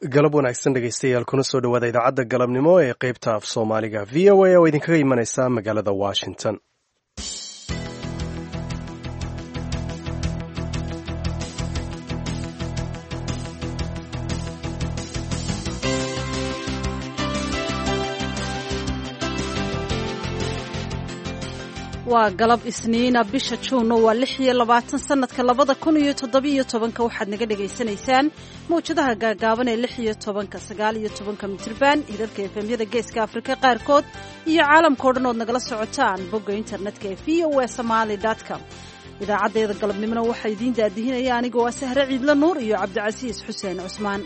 galab wanaagsan dhegaystayaal kuna soo dhowaada idaacadda galabnimo ee qaybta af soomaaliga v o a oo idinkaga imanaysa magaalada washington. waa galab isniina bisha juunno waa 26 sanadka 2017 waxaad naga dhagaysanaysaan mawjadaha gaagaaban ee 16-19 mitirban hirarka efemyada geeska afrika qaarkood iyo caalamkao dhan ood nagala socotaan bogga internetka ee voasomali.com. idaacaddeeda galabnimona waxaa idiin daadihinaya anigoo ah Sahre Ciidla Nuur iyo Cabdicasiis Xuseen Cusmaan.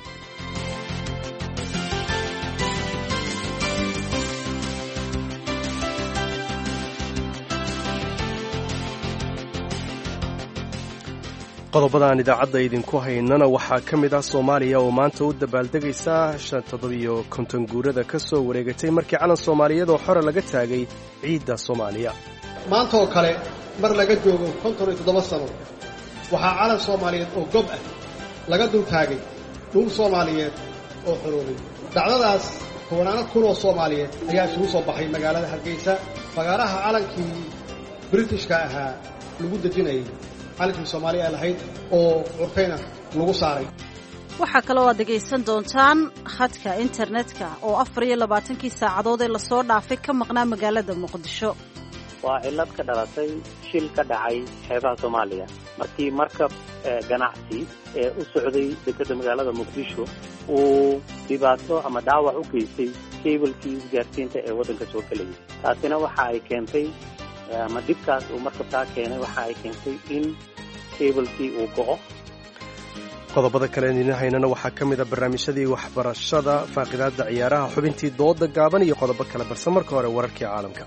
qodobada aan idaacadda idinku haynana waxaa ka mid ah Soomaaliya oo maanta u dabaaldegaysa 750 guurada ka soo wareegatay markii calan Soomaaliyeed oo xore laga taagay ciidda Soomaaliya. maanta oo kale mar laga joogo 57 sano waxaa calan Soomaaliyeed oo gob ah laga dul taagay dhul Soomaaliyeed oo xoroobay. dhacdadaas kuwanaana kunoo Soomaaliyeed ayaa isugu soo baxay magaalada Hargeysa fagaaraha calankii Britishka ahaa lagu dejinayay calankii Soomaaliya lahayd oo curfeyna lagu saaray. waxaa kaloo aad dhegaysan doontaan khadka internetka oo 24 saacadood ee lasoo dhaafay ka maqnaa magaalada Muqdisho. waa cilad ka dhalatay shil ka dhacay xeebaha Soomaaliya markii markab ganacsi ee u socday dekedda magaalada Muqdisho uu dhibaato ama dhaawac u geystay keebalkii isgaarsiinta ee waddanka soo galayay. taasina waxa ay keentay ama dibkaas uu markabtaa keenay waxa ay keentay in keebalkii uu go'o. qodobada kale idin haynana waxaa ka mid ah barnaamijyadii waxbarashada, faaqidaadda ciyaaraha, xubintii dooda gaaban iyo qodobo kale balse marka hore wararkii caalamka.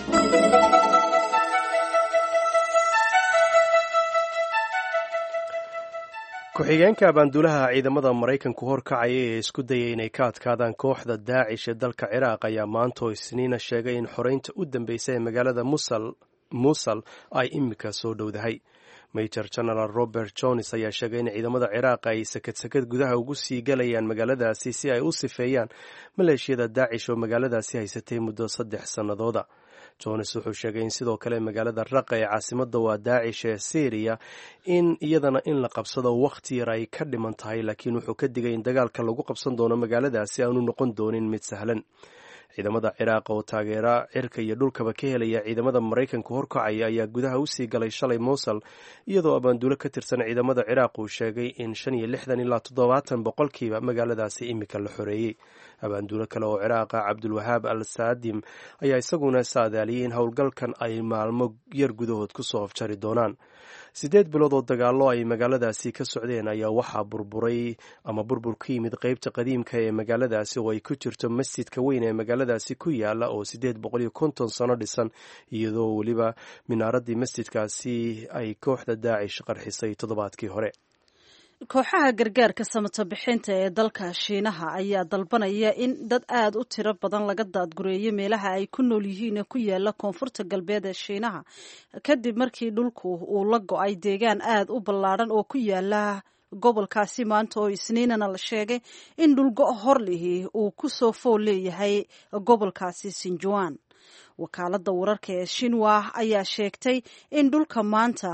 ku-xigeenka abaanduulaha ciidamada Maraykanku horkacaya ee isku dayay inay ka adkaadaan kooxda Daacish ee dalka Ciraaq ayaa maanta oo Isniina sheegay in xoreynta u dambeysay ee magaalada Mosul ay imika soo dhowdahay. Major General Robert Jones ayaa sheegay in ciidamada Ciraaq ay sakad gudaha ugu sii galayaan magaaladaasi si ay u sifeeyaan maleeshiyada Daacish oo magaaladaasi haysatay muddo 3 sannadooda. Jones wuxuu sheegay in sidoo kale magaalada Raqqa ee caasimadda waa Daacish ee Syria in iyadana in la qabsado waqti yar ay ka dhiman tahay, laakiin wuxuu ka digay in dagaalka lagu qabsan doono magaaladaasi aanu noqon doonin mid sahlan. ciidamada Ciraaq oo taageera cirka iyo dhulkaba ka helaya ciidamada Maraykanka horkacaya ayaa gudaha u sii galay shalay Mosul iyadoo abaanduulo ka tirsan ciidamada Ciraaq uu sheegay in 65 ilaa 70% magaaladaasi imika la xoreeyay. abaanduulo kale oo Ciraaq Cabdulwahaab al-Saadim ayaa isaguna saadaaliyay in howlgalkan ay maalmo yar gudahood ku soo afjari doonaan. 8 bilood oo dagaallo ay magaaladaasi ka socdeen ayaa waxaa burbur ka yimid qaybta qadiimka ee magaaladaasi oo ay ku jirto masjidka weyn ee magaaladaasi ku yaala oo 850 sano dhisan, iyadoo weliba minaaradii masjidkaasi ay kooxda Daacish qarxisay toddobaadkii hore. kooxaha gargaarka samata bixinta ee dalka Shiinaha ayaa dalbanaya in dad aad u tiro badan laga daadgureeyo meelaha ay ku nool yihiin ee ku yaala koonfurta galbeed ee Shiinaha kadib markii dhulku uu la go'ay deegaan aad u ballaaran oo ku yaala gobolkaasi maanta oo Isniinana la sheegay in dhulgo horlihi uu ku soo fool leeyahay gobolkaasi Sichuan. wakaaladda wararka ee Xinhua ayaa sheegtay in dhulgo'a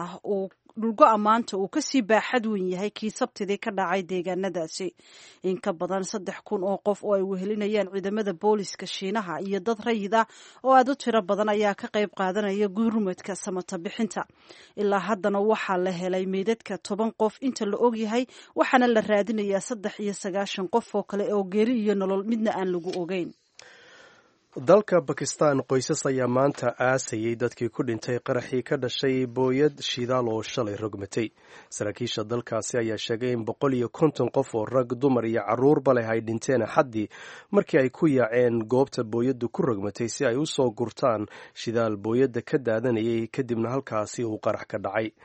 maanta uu kasii baaxad weyn yahay kii Sabtidii ka dhacay deegaanadaasi. in ka badan 3,000 oo qof oo ay wehelinayaan ciidamada booliska Shiinaha iyo dad rayid ah oo aad u tiro badan ayaa ka qayb qaadanaya gurmadka samata bixinta. ilaa haddana waxaa la helay meydadka 10 qof inta la og yahay, waxaana la raadinayaa 93 qof oo kale oo geeri iyo nolol midna aan lagu ogeyn. dalka Bakistan qoysas ayaa maanta aasayay dadkii ku dhintay qaraxii ka dhashay booyad shidaal oo shalay rogmatay. saraakiisha dalkaasi ayaa sheegay in 150 qof oo rag, dumar iyo carruurba leh ay dhinteen Axaddii markii ay ku yaaceen goobta booyaddu ku rogmatay si ay u soo gurtaan shidaal booyadda ka daadanayay, kadibna halkaasi uu qarax ka dhacay.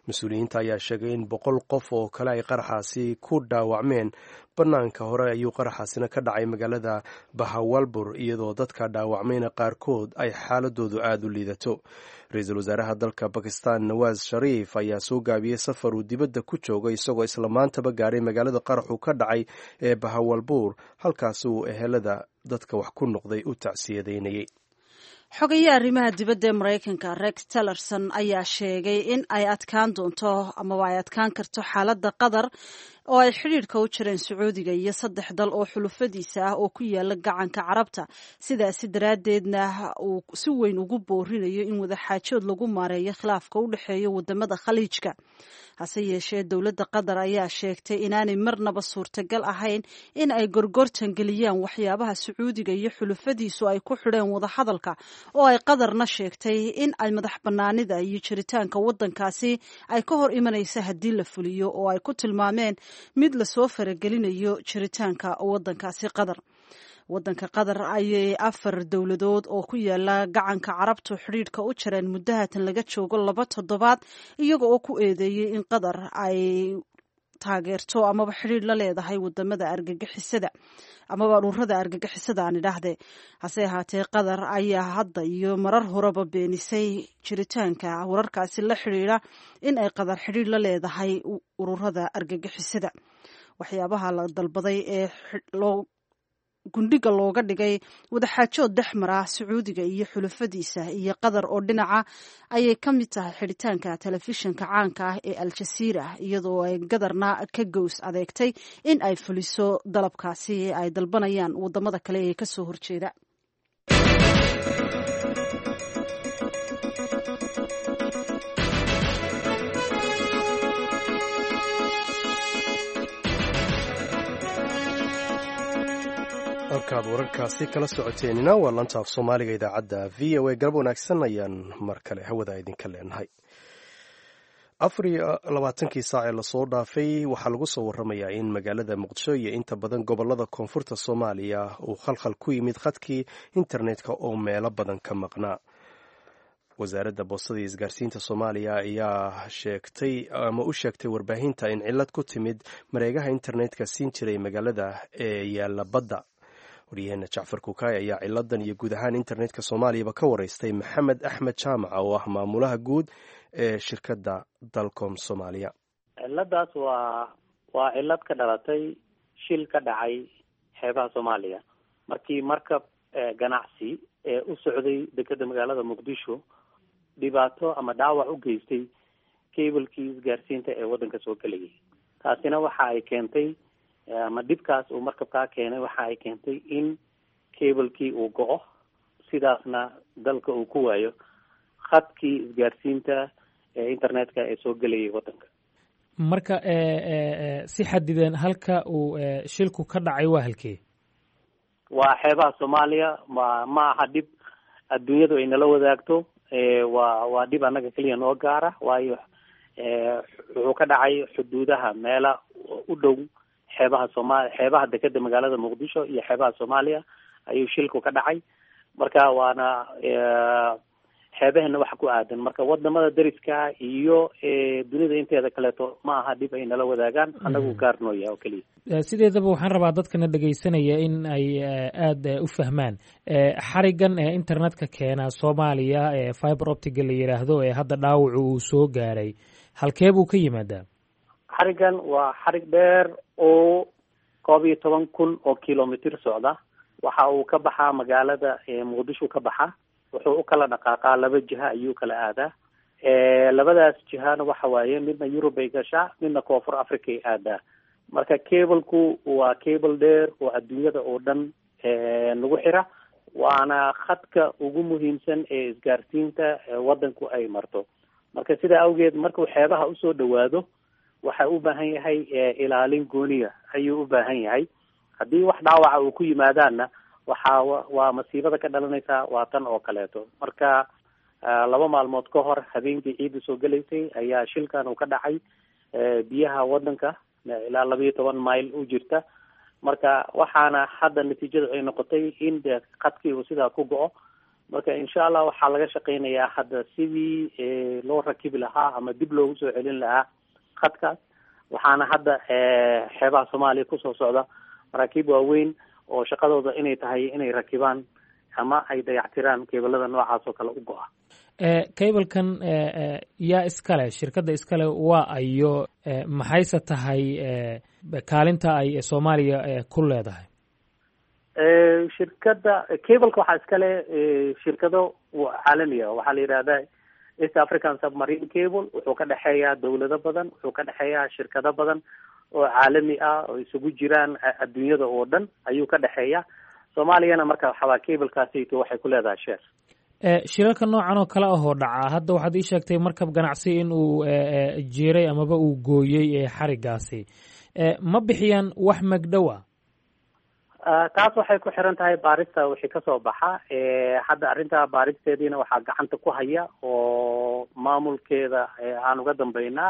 mas-uuliyiinta ayaa sheegay in 100 qof oo kale ay qaraxaasi ku dhaawacmeen. bannaanka hore ayuu qaraxaasina ka dhacay magaalada bahawalbur iyadoo dadka dhaawacmayna qaarkood ay xaaladoodu aada u liidato. ra-iisul wasaaraha dalka bakistan nawaas shariif ayaa soo gaabiyey safar uu dibadda ku joogo isagoo isla maantaba gaaray magaalada qaraxu ka dhacay ee bahawalbur halkaasi uu ehelada dadka wax ku noqday u tacsiyadaynayay. xogayaha arrimaha dibadda ee maraykanka rex tillerson ayaa sheegay in ay adkaan doonto amaba ay adkaan karto xaaladda qatar oo ay xidhiidhka u jireen sacuudiga iyo 3 dal oo xulufadiisa ah oo ku yaala gacanka carabta. sidaasi daraaddeedna uu si weyn ugu boorinayo in wadaxaajood lagu maareeyo khilaafka u dhexeeya wadamada khaliijka. hase yeeshee dowladda qatar ayaa sheegtay inaanay marnaba suurtagal ahayn in ay gorgortan geliyaan waxyaabaha sacuudiga iyo xulufadiisu ay ku xidheen wadahadalka, oo ay qatarna sheegtay in ay madax bannaanida iyo jiritaanka waddankaasi ay ka hor imanaysa haddii la fuliyo, oo ay ku tilmaameen mid lasoo faragelinayo jiritaanka waddankaasi qatar. waddanka qatar ayay 4 dowladood oo ku yaala gacanka carabtu xidhiidhka u jireen muddahatan laga joogo 2 toddobaad, iyaga oo ku eedeeyey in qatar ay taageerto amaba xidhiidh la leedahay wadamada argagixisada amaba ururada argagixisada aan idhaahdee. hase ahaatee qatar ayaa hadda iyo marar horeba beenisay jiritaanka wararkaasi la xidhiidha in ay qatar xidhiidh la leedahay ururada argagixisada. waxyaabaha la dalbaday ee gundhiga looga dhigay wadaxaajood dhexmara sacuudiga iyo xulufadiisa iyo qatar oo dhinaca ayay ka mid tahay xidhitaanka telefishinka caanka ah ee al-jazeera, iyadoo ay qatarna ka gows adeegtay in ay fuliso dalabkaasi ay dalbanayaan wadamada kale ee kasoo horjeeda. halkaad wararkaasi kala socoteenina waa lanta af soomaaliga idaacadda v o a. galab wanaagsan ayaan mar kale hawada idinka leenahay. 24 saac ee lasoo dhaafay waxaa lagu soo waramayaa in magaalada muqdisho iyo inta badan gobolada koonfurta soomaaliya uu khalkhal ku yimid khadkii internetka oo meelo badan ka maqnaa. wasaaradda boostada iyo isgaarsiinta soomaaliya ayaa sheegtay ama u sheegtay warbaahinta in cillad ku timid mareegaha internetka siin jiray magaalada ee yaalla badda. waryaheena jacfar kukaay ayaa ciladan iyo guud ahaan internetka soomaaliyaba ka waraystay maxamed axmed jaamaca oo ah maamulaha guud ee shirkadda dalcom soomaaliya. ciladaas waa cilad ka dhalatay shil ka dhacay xeebaha soomaaliya markii markab ganacsi ee u socday dekedda magaalada muqdisho dhibaato ama dhaawac u geystay cablekii isgaarsiinta ee waddanka soo gelayay. taasina waxa ay keentay ama dhibkaas uu markabkaa keenay waxa ay keentay in cablekii uu go-o, sidaasna dalka uu ku waayo khadkii isgaarsiinta ee internetka ee soo gelayay waddanka. marka si xadideen halka uu shilku ka dhacay waa halkee? waa xeebaha soomaaliya. ma aha dhib adduunyadu ay nala wadaagto. waa dhib annaga keliya noo gaara, waayo wuxuu ka dhacay xuduudaha meela u dhow xeebaha dekedda magaalada muqdisho iyo xeebaha soomaaliya ayuu shilku ka dhacay. marka waana xeebaheena waxa ku aadan. marka wadamada dariska iyo dunida inteeda kaleeto ma aha dhib ay nala wadaagaan, annagu gaar noo yahay oo keliya. sideedaba waxaan rabaa dadkana dhegaysanaya in ay aada u fahmaan xarigan ee internetka keena soomaaliya ee fiber optiga la yidhaahdo ee hadda dhaawacu uu soo gaaray, halkee buu ka yimaadaa? xarigan waa xarig dheer oo 12,000 oo kilomitr socda. waxa uu ka baxaa magaalada muqdisho ka baxa, wuxuu u kala dhaqaaqaa 2 jiha ayuu kala aadaa. labadaas jihana waxa waaye midna Europe ay gashaa, midna koonfur Africa ay aadaa. marka cableku waa cable dheer oo adduunyada oo dhan lagu xira, waana khadka ugu muhiimsan ee isgaarsiinta waddanku ay marto. marka sidaa awgeed markuu xeebaha usoo dhawaado waxa u baahan yahay ilaalin gooniya ayuu u baahan yahay. haddii wax dhaawaca uu ku yimaadaanna waa masiibada ka dhalanaysaa waa tan oo kaleeto. marka 2 maalmood ka hor habeenkii ciidda soo gelaysay ayaa shilkan uu ka dhacay biyaha waddanka ilaa 12 mayl u jirta. marka waxaana hadda natiijadu ay noqotay in khadkii uu sidaa ku go-o. marka insha allah waxaa laga shaqeynayaa hadda sidii loo rakibi lahaa ama dib loogu soo celin lahaa khadkaas. waxaana hadda xeebaha soomaaliya kusoo socda maraakiib waaweyn oo shaqadooda inay tahay inay rakibaan ama ay dayactiraan keebalada noocaas oo kale u go-a. cablekan yaa iskale, shirkadda iskale waa ayo, maxayse tahay kaalinta ay soomaaliya ku leedahay? shirkadda cableka waxaa iskale shirkado caalamiya, waxaa la yidhahda East African Submarine Cable. wuxuu ka dhexeeyaa dawlado badan, wuxuu ka dhexeeyaa shirkado badan oo caalami ah oo isugu jiraan adduunyada oo dhan ayuu ka dhexeeya. soomaaliyana marka waxaa cablekaasito waxay ku leedahay sheer. shirarka noocan oo kale ahoo dhaca, hadda waxaad ii sheegtay markab ganacsi in uu jiray amaba uu gooyey xarigaasi, ma bixiyaan wax magdhowa? taas waxay ku xiran tahay baarista wixii kasoo baxa. hadda arrinta baaristeediina waxaa gacanta ku haya oo maamulkeeda aan uga dambeynaa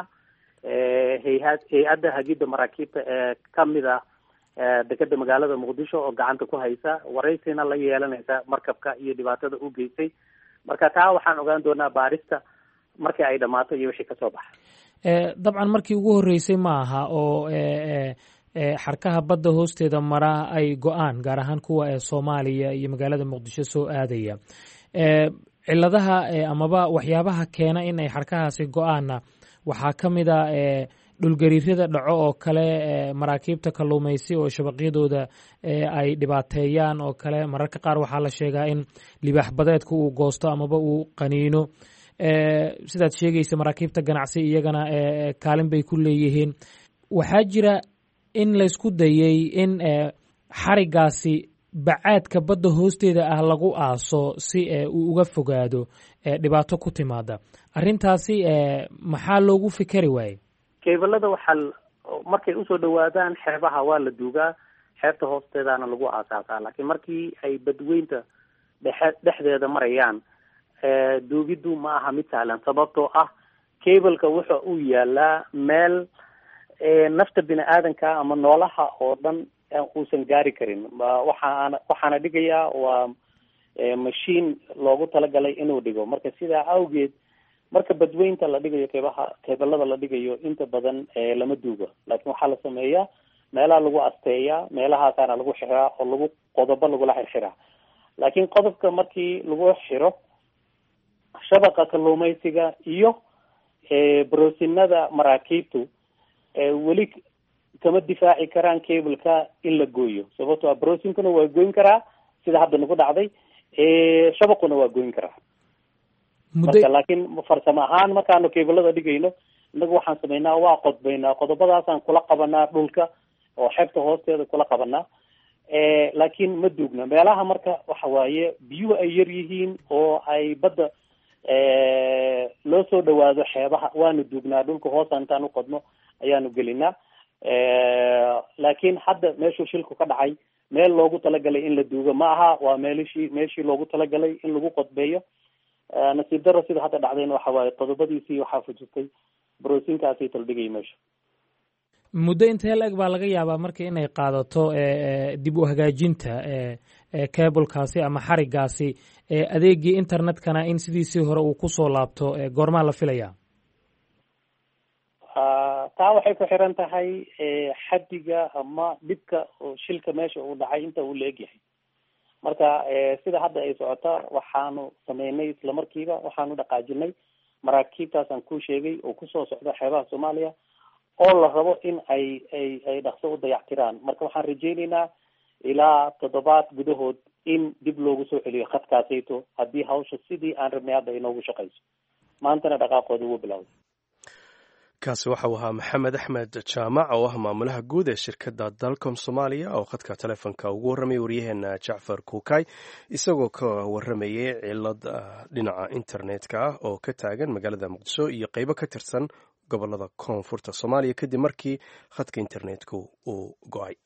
hay-adda hagidda maraakiibta ee kamid ah dekeda magaalada muqdisho oo gacanta ku haysa, waraysina la yeelanaysa markabka iyo dhibaatada u geystay. marka taa waxaan ogaan doonaa baarista markii ay dhammaato iyo wixii kasoo baxa. dabcan markii ugu horreysay ma aha oo xarkaha badda hoosteeda mara ay go-aan, gaar ahaan kuwa ee soomaaliya iyo magaalada muqdisho soo aadaya. ciladaha amaba waxyaabaha keena in ay xarkahaasi go-aanna waxaa ka mid a dhulgariirada dhaco oo kale, maraakiibta kalluumaysi oo shabaqyadooda ay dhibaateeyaan oo kale. mararka qaar waxaa la sheegaa in libaax badeedka uu goosto amaba uu qaniino. sidaad sheegaysa maraakiibta ganacsi iyagana kaalin bay ku leeyihiin. waxaa jira in laysku dayey in xarigaasi bacaadka badda hoosteeda ah lagu aaso si uu uga fogaado dhibaato ku timaada. arrintaasi maxaa loogu fikeri waayey? keebalada waxaa markay usoo dhawaadaan xeebaha waa la duugaa, xeebta hoosteedana lagu aasaasaa. laakiin markii ay badweynta dhexdeeda marayaan, duugiddu ma aha mid sahlan, sababtoo ah cableka wuxa uu yaalaa meel nafta bini aadanka ama noolaha oo dhan uusan gaari karin. waxaana dhigayaa waa mashiin loogu talagalay inuu dhigo. marka sidaa awgeed marka badweynta la dhigayo keebalada la dhigayo inta badan lama duugo, laakiin waxaa la sameeyaa meelaha lagu asteeyaa, meelahaasaana lagu xiraa oo lagu qodobo lagula xirxiraa. laakiin qodobka markii lagu xiro shabaqa kalluumaysiga iyo broosinada maraakiibtu weli kama difaaci karaan cableka in la gooyo, sababto a brosinkuna waa goyn karaa sida hadda nagu dhacday, shabaquna waa goyn karaa. marka laakiin farsamo ahaan markaanu cablada dhigayno inagu waxaan sameynaa waa qodbaynaa, qodobadaasaan kula qabanaa dhulka oo xeebta hoosteeda kula qabanaa. laakiin ma duugna meelaha marka waxa waaye biyuhu ay yar yihiin oo ay badda loo soo dhawaado xeebaha, waanu duugnaa. dhulka hoosa intaan uqodno ayaanu gelinaa. laakiin hadda meeshuu shilku ka dhacay meel loogu talagalay in la duugo ma aha, waa meeshii loogu talagalay in lagu qodbeeyo. nasiib daro sida hadda dhacdayna waxa waaye qodobadiisii waxaa fujistay broosinkaasi taldhigay meesha. muddo intee la eg baa laga yaabaa marka inay qaadato dib u hagaajinta cablekaasi ama xarigaasi, adeegii internetkana in sidiisii hore uu kusoo laabto, goormaa la filayaa? taa waxay ku xiran tahay xaddiga ama dhibka oo shilka meesha uu dhacay inta uu la egyahay. marka sida hadda ay socota waxaanu sameynay islamarkiiba waxaanu dhaqaajinay maraakiibtaasaan kuu sheegay oo kusoo socda xeebaha soomaaliya oo la rabo in ay dhaqso u dayactiraan. marka waxaan rajaynaynaa ilaa 7 gudahood in dib loogu soo celiyo khadkaasayto haddii hawsha sidii aan rabnay hadda inoogu shaqayso. maantana dhaqaaqooda wuu bilowday. kaasi waxa uu ahaa maxamed axmed jaamac oo ah maamulaha guud ee shirkadda dalcom soomaaliya oo khadka telefonka ugu warramayay waryaheena jacfar kuukay, isagoo ka warramayay cilad dhinaca internetka ah oo ka taagan magaalada muqdisho iyo qeybo ka tirsan gobolada koonfurta soomaaliya kadib markii khadka internetku uu go-ay.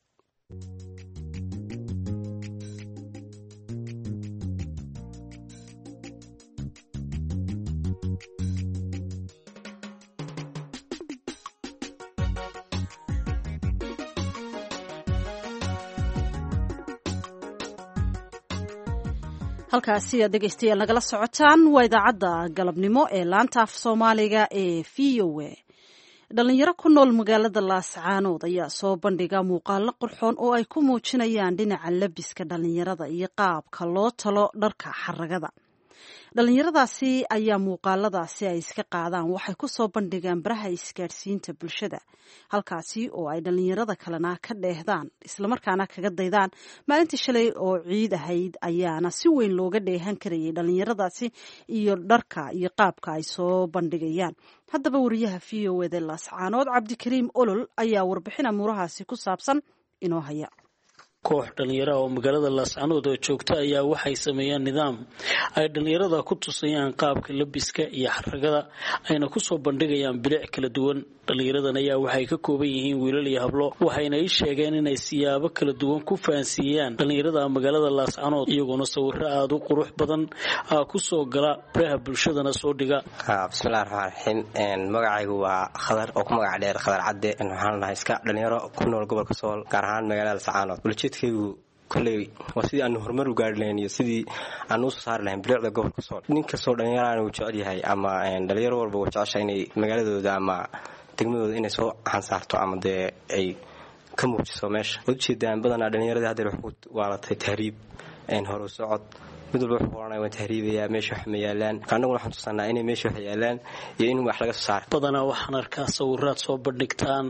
halkaasi aad dhegaystayaal nagala socotaan waa idaacadda galabnimo ee laanta af soomaaliga ee v o a dhalinyaro ku nool magaalada laascaanood ayaa soo bandhiga muuqaalo qurxoon oo ay ku muujinayaan dhinaca labiska dhalinyarada iyo qaabka loo talo dharka xaragada. dhalinyaradaasi ayaa muuqaaladaasi ay iska qaadaan waxay ku soo bandhigaan baraha isgaadhsiinta bulshada, halkaasi oo ay dhalinyarada kalena ka dheehdaan islamarkaana kaga daydaan. maalintii shalay oo ciid ahayd ayaana si weyn looga dheehan karayay dhalinyaradaasi iyo dharka iyo qaabka ay soo bandhigayaan. haddaba wariyaha v o eda laascaanood cabdikariim olol ayaa warbixin amuurahaasi ku saabsan inoo haya. koox dhalinyaro oo magaalada laascaanood oo joogta ayaa waxay sameeyaan nidaam ay dhalinyarada ku tusayaan qaabka labiska iyo xaragada ayna ku soo bandhigayaan bilic kala duwan. dhalinyaradan ayaa waxay ka kooban yihiin wiilal iyo hablo, waxayna ii sheegeen inay siyaabo kala duwan ku fahansiiyaan dhalinyarada magaalada laascaanood, iyagoona sawiro aada u qurux badan ku soo gala baraha bulshadana soo dhiga. bismillahi raxmaan raxiim. magacaygu waa khadar oo ku magac dheer khadar cadde. waxaan nahay iska dhalinyaro ku nool gobolka sool, gaar ahaan magaalada laascaanood. ujeedkaygu kolley waa sidii aanu horumar u gaari lahayn iyo sidii aanu usoo saari lahayn bilicda gobolka sool. nin kastoo dhalinyarana uu jecel yahay ama dhalinyaro walba uu jecesha inay magaaladooda ama degmadooda inay soo xansaarto ama dee ay ka muujiso meesha. ujeedaan badanaa dhallinyaradii haddeer wax ku waalatay tahriib, horu socod. mid walba wuxuu oranaya waan tahriibayaa, meesha wax ma yaalaan. annaguna waxaan tusanaa inay meesha wax yaalaan iyo in wax laga soo saaro. badanaa waxaan arkaa sawiraad soo bandhigtaan,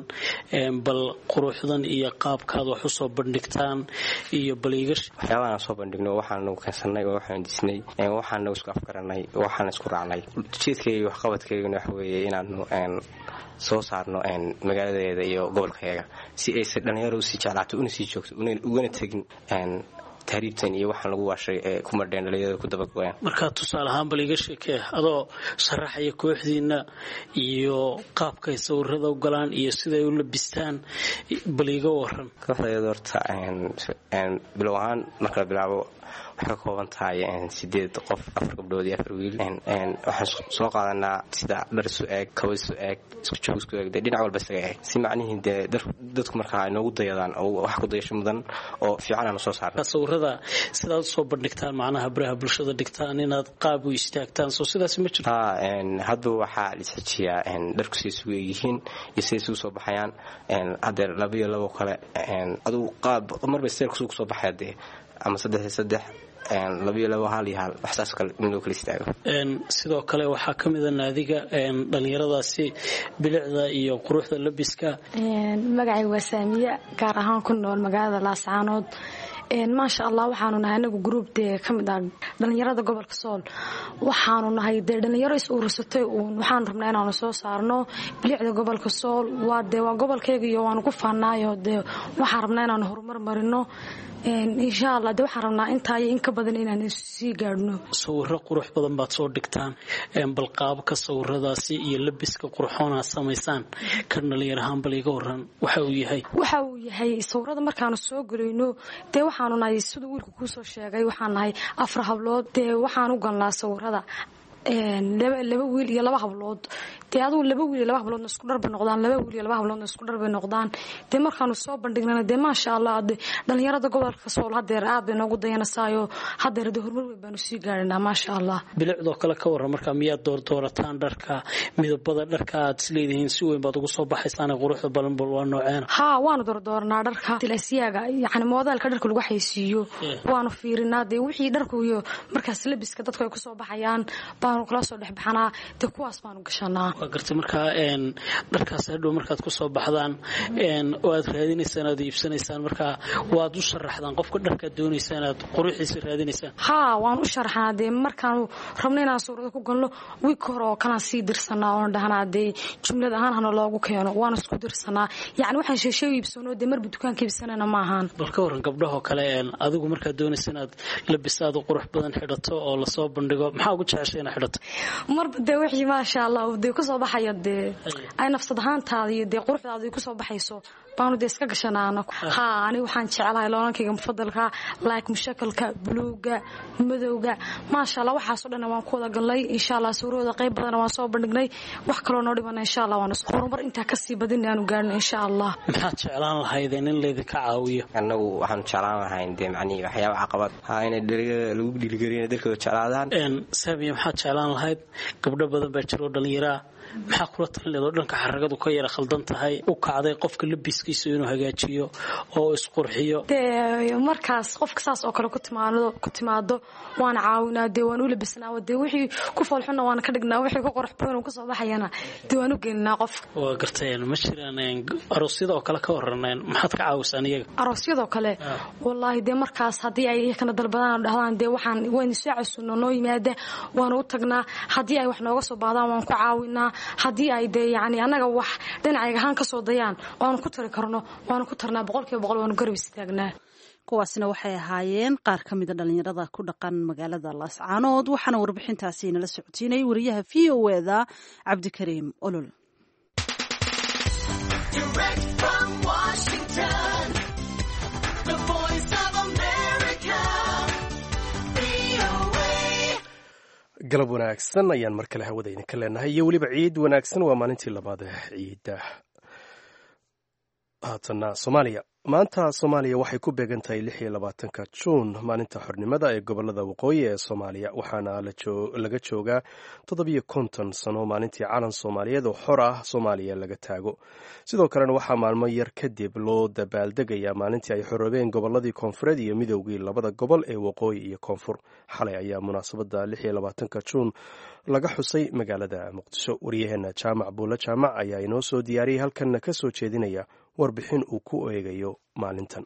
bal quruxdan iyo qaabkaad wax u soo bandhigtaan iyo baliigash. waxyaabahaan soo bandhigno waxaanu keensanay oo waxaan disnay, waxaanu isku afgaranay, waxaan isku raacnay. ujeedkayga waxqabadkayguna waxa weeye inaanu soo saarno magaaladeeda iyo gobolkayaga si aysan dhalinyaro usii jeclaato una sii joogto ugana tegin tahriibtan iyo waxaan lagu waashay ee ku madheen dhalinyarada ku dabagoyaan. markaa tusaale ahaan bal iga sheekee adoo sharaxaya kooxdiina iyo qaabkay sawirada u galaan iyo siday u labistaan, bal iga waran. kooxdayada horta bilow ahaan marka la bilaabo waxay ka kooban tahay 8 qof, 4 gabdhood iyo 4 wiil. waxaan soo qaadanaa sida dhar isu eeg, kabo isu eeg, isku joog isku eeg, dhinac walba isaga eeg si macnihiin dee dadku markaa ay noogu dayadaan oo wax ku dayasho mudan oo fiican aan soo saarno. sawirada sidaad soo bandhigtaan macnaha baraha bulshada dhigtaan inaad qaab u istaagtaan, soo sidaas ma jirto? hadda waxaa la isxajiyaa dharku siday isugu eegyihiin iyo siday isugu soo baxayaan. haddeer 2 iyo 2 kale aduu qaab marba steer kusoo soo baxaya dee ama 3 iyo 3 2 iyo 2 hal iyo hal waxsaas kale in loo kala istaago. sidoo kale waxaa ka mid ah naadiga dhalinyaradaasi bilicda iyo quruxda labiska. magacaygu waa saamiya, gaar ahaan ku nool magaalada laascaanood. maasha allah waxaanu nahay anagu gruub dee ka mid ah dhalinyarada gobolka sool. waxaanu nahay dee dhalinyaro is urursatay waxaanu rabnaa inaanu soo saarno bilicda gobolka sool. waa gobolkayga iyo waanu ku faannaayo dee waxaan rabnaa inaanu horumar marino. insha allah de waxaan rabnaa intaa iyo in ka badan inaan sii gaadhno. sawiro qurux badan baad soo dhigtaan, bal qaabka sawiradaasi iyo labiska qurxoonaad samaysaan kan dhalinyar ahaan bal iga waran waxa uu yahay. sawirada markaanu soo gelayno dee waxaanu nahay siduu wiilku kuu soo sheegay, waxaan nahay 4 hablood. dee waxaan u galnaa sawirada 2 wiil iyo 2 hablood. dee adugu 2 wiil iyo 2 habloodna isku dhar bay noqdaan, 2 wiil iyo 2 habloodna isku dhar bay noqdaan. dee markaanu soo bandhignana dee maasha allah dhalinyarada gobolka sool haddeer aad bay noogu dayanasaayo haddeer dee horumar weyn baanu sii gaadhinaa maasha allah. bilicdoo kale ka warran markaa miyaad doorataan dharka, midabada dharka aad isleedihiin si weyn baad ugu soo baxaysaan quruxda badan bal waa nooceena? haa waanu dooranaa dharka silaasiyaaga yacni moodaalka dharka lagu xaysiiyo waanu fiirinaa dee wixii dharku iyo markaas labiska dadku ay ku soo baxayaan baanu kala soo dhex baxnaa dee kuwaas baanu gashanaa. waa gartay markaa dharkaas hadhow markaad ku soo baxdaan oo aad raadinaysaan aad iibsanaysaan markaa waad u sharaxdaan qofka dharkaad doonaysaan aad quruxiisa raadinaysaan? haa waan u sharaxnaa dee markaanu rabno inaan suurada ku galno wiig hore oo kalaan sii dirsanaa oon dhahnaa dee jumlad ahaan hana loogu keeno waana isku dirsanaa yacni waxaan sheeshay iibsano dee marba dukaanka iibsanana ma ahaan. bal ka warran gabdhahoo kale adigu markaad doonaysa inaad labis aad u qurux badan xidhato oo lasoo bandhigo maxaa ugu jeceshay inaad xidhatay marba dee wixii maasha allah dee kusoo baxaya dee ay nafsad ahaantaada iyo dee quruxdaada kusoo baxayso baanu dee iska gashanaano aniga waxaan jeclahay loonankayga mufadalka like mushakalka buluuga madowga maasha allah waxaasoo dhan waan ku wada galnay insha allah suurooda qayb badan waan soo bandhignay wax kaloo noo dhibana insha allah waan horumar intaa kasii badin aanu gaarno insha allah. maxaad jeclaan lahaydeen in laydinka caawiyo? annagu waxaan jeclaan lahayn dee macnihii waxyaaba caqabad inay lagu dhiirigeliyo dalkooda jeclaadaan. saamiya maxaad jeclaan lahayd? gabdho badan baa jiro dhallinyaraa maxaa kula talin oo dhanka xaragadu ka yara khaldan tahay u kacday qofka labiskiisa inuu hagaajiyo oo isqurxiyo markaas qofka saas oo kale ku timaado waan caawinaa dee waan u labisnaa dee wixii ku foolxuna waan ka dhignaa wixii ku qurux badan ka soo baxayana dee waan u geynaa qofka. waa garteen ma jiraan aroosyada oo kale ka waraneen maxaad ka caawisaan iyaga? aroosyada kale wallaahi dee markaas haddii ay kana dalbadaan dhahdaan dee waan soo casuuno noo yimaada waan u tagnaa haddii ay wax nooga soo baadaan waan ku caawinaa haddii ay dee yani annaga wax dhinacayga ahaan ka soo dayaan waanu ku tari karno waanu ku tarnaa 100% waanu garab istaagnaa. kuwaasina waxay ahaayeen qaar ka mida dhallinyarada ku dhaqan magaalada laascaanood waxaana warbixintaasi nala socotiinay wariyaha VOA-da cabdikariim olol. galab wanaagsan ayaan mar kale hawada idinka leenahay iyo weliba ciid wanaagsan waa maalintii labaad ee ciidda. haatana soomaaliya maanta soomaaliya waxay ku beegan tahay 26 juun maalinta xornimada ee gobolada waqooyi ee soomaaliya waxaana laga joogaa 750 sano maalintii calan soomaaliyeed oo xor ah soomaaliya laga taago. sidoo kalena waxaa maalmo yar kadib loo dabaaldegayaa maalintii ay xoroobeen goboladii koonfureed iyo midoogii labada gobol ee waqooyi iyo koonfur. xalay ayaa munaasabada 26 juun laga xusay magaalada muqdisho. wariyaheena jaamac buulle jaamac ayaa inoo soo diyaariyey halkanna ka soo jeedinaya warbixin uu ku eegayo maalintan.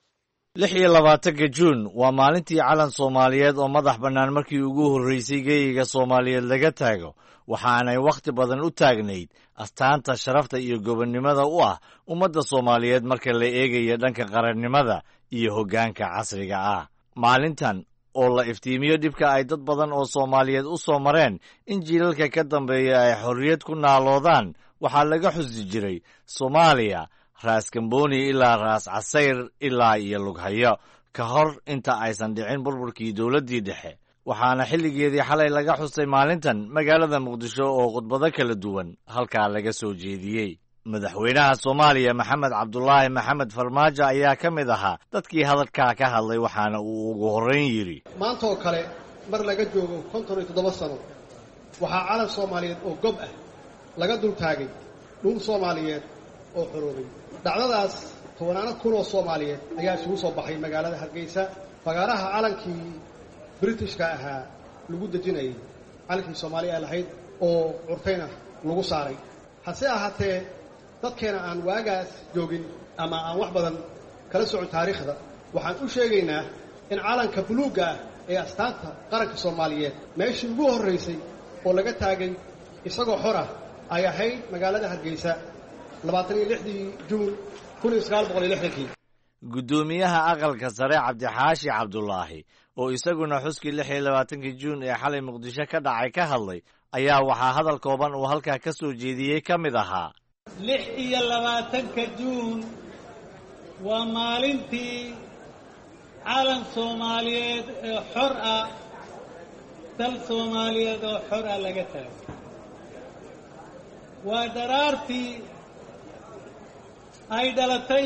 26 juun waa maalintii calan soomaaliyeed oo madax bannaan markii ugu horreysay geeyiga soomaaliyeed laga taago waxaanay wakhti badan u taagnayd astaanta sharafta iyo gobonnimada u ah ummadda soomaaliyeed marka la eegayo dhanka qarannimada iyo hoggaanka casriga ah. maalintan oo la iftiimiyo dhibka ay dad badan oo soomaaliyeed u soo mareen in jiilalka ka dambeeya ay xorriyad ku naaloodaan waxaa laga xusi jiray soomaaliya raas kambooni ilaa raas casayr ilaa iyo lughayo ka hor inta aysan dhicin burburkii dowladdii dhexe waxaana xilligeedii xalay laga xusay maalintan magaalada muqdisho oo khudbado kala duwan halkaa laga soo jeediyey. madaxweynaha soomaaliya maxamed cabdulaahi maxamed farmaajo ayaa ka mid ahaa dadkii hadalkaa ka hadlay waxaana uu ugu horrayn yidhi maanta oo kale mar laga joogo 57 sano waxaa calan soomaaliyeed oo gob ah laga dultaagay dhul soomaaliyeed oo xoroobay. dhacdadaas 10 kun oo Soomaaliyeed ayaa isugu soo baxay magaalada Hargeysa fagaaraha calankii Britishka ahaa lagu dejinayay calankii Soomaaliya lahayd oo curtayna lagu saaray. hase ahaatee dadkeena aan waagaas joogin ama aan wax badan kala socon taariikhda waxaan u sheegaynaa in calanka buluuga ah ee astaanta qaranka Soomaaliyeed meeshii ugu horreysay oo laga taagay isagoo xor ah ay ahayd magaalada Hargeysa 26 juun 1960. guddoomiyaha aqalka sare cabdixaashi cabdulaahi oo isaguna xuskii 26 juun ee xalay muqdisho ka dhacay ka hadlay ayaa waxaa hadal kooban uu halkaa ka soo jeediyey ka mid ahaa 26 juun waa maalintii calan soomaaliyeed ee xor ah dal soomaaliyeed oo xor ah laga taagay. waa daraartii ay dhalatay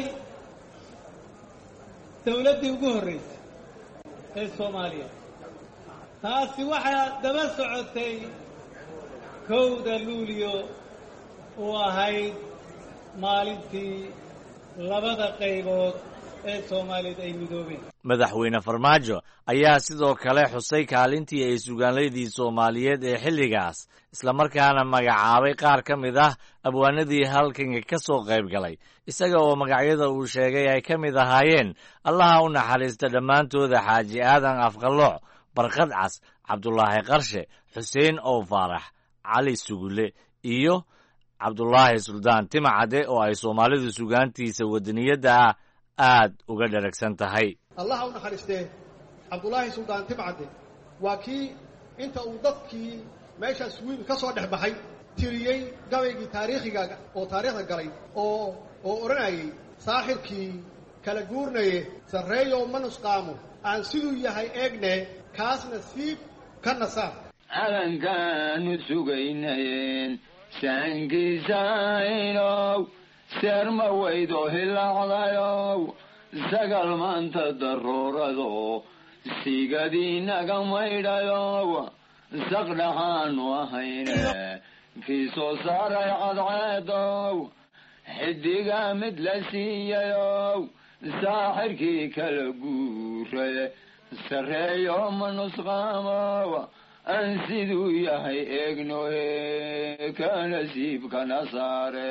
dawladdii ugu horreysay ee Soomaaliya. taasi waxaa daba socotay 1 luulyo oo ahayd maalintii labada qaybood ee Soomaaliyeed ay midoobeen. madaxweyne farmaajo ayaa sidoo kale xusay kaalintii ay sugaanleydii Soomaaliyeed ee xilligaas isla markaana magacaabay qaar ka mid ah abwaanadii halkanka ka soo qayb galay isaga oo magacyada uu sheegay ay ka mid ahaayeen allaha u naxariista dhammaantooda xaaji aadan afqalooc barkad cas cabdulaahi qarshe xuseen oo faarax cali sugule iyo cabdulaahi suldaan timacade oo ay Soomaalidu sugaantiisa wadaniyadda ah aad uga dharagsan tahay. allaha u naxariistee cabdulaahi suldaan timacade waa kii inta uu dadkii meeshaas wiil ka soo dhex baxay tiriyey gabaygii taariikhiga oo taariikhda galay oo odhanayay saaxirkii kala guurnaye sarreeyo ma nusqaamo aan siduu yahay eegne kaasna siib ka nasaar calankaanu sugaynayeen saankiisaynow seerma weydo hilaacdayow sagal maanta daruurado sigadiinaga maydhayow saqdhaxaanu ahayne kii soo saaray cadceedow xidiga mid la siiyayow saaxirkii kala guuray sarreeyo ma nusqaamow aan siduu yahay eegnohe ka nasiibkana saare.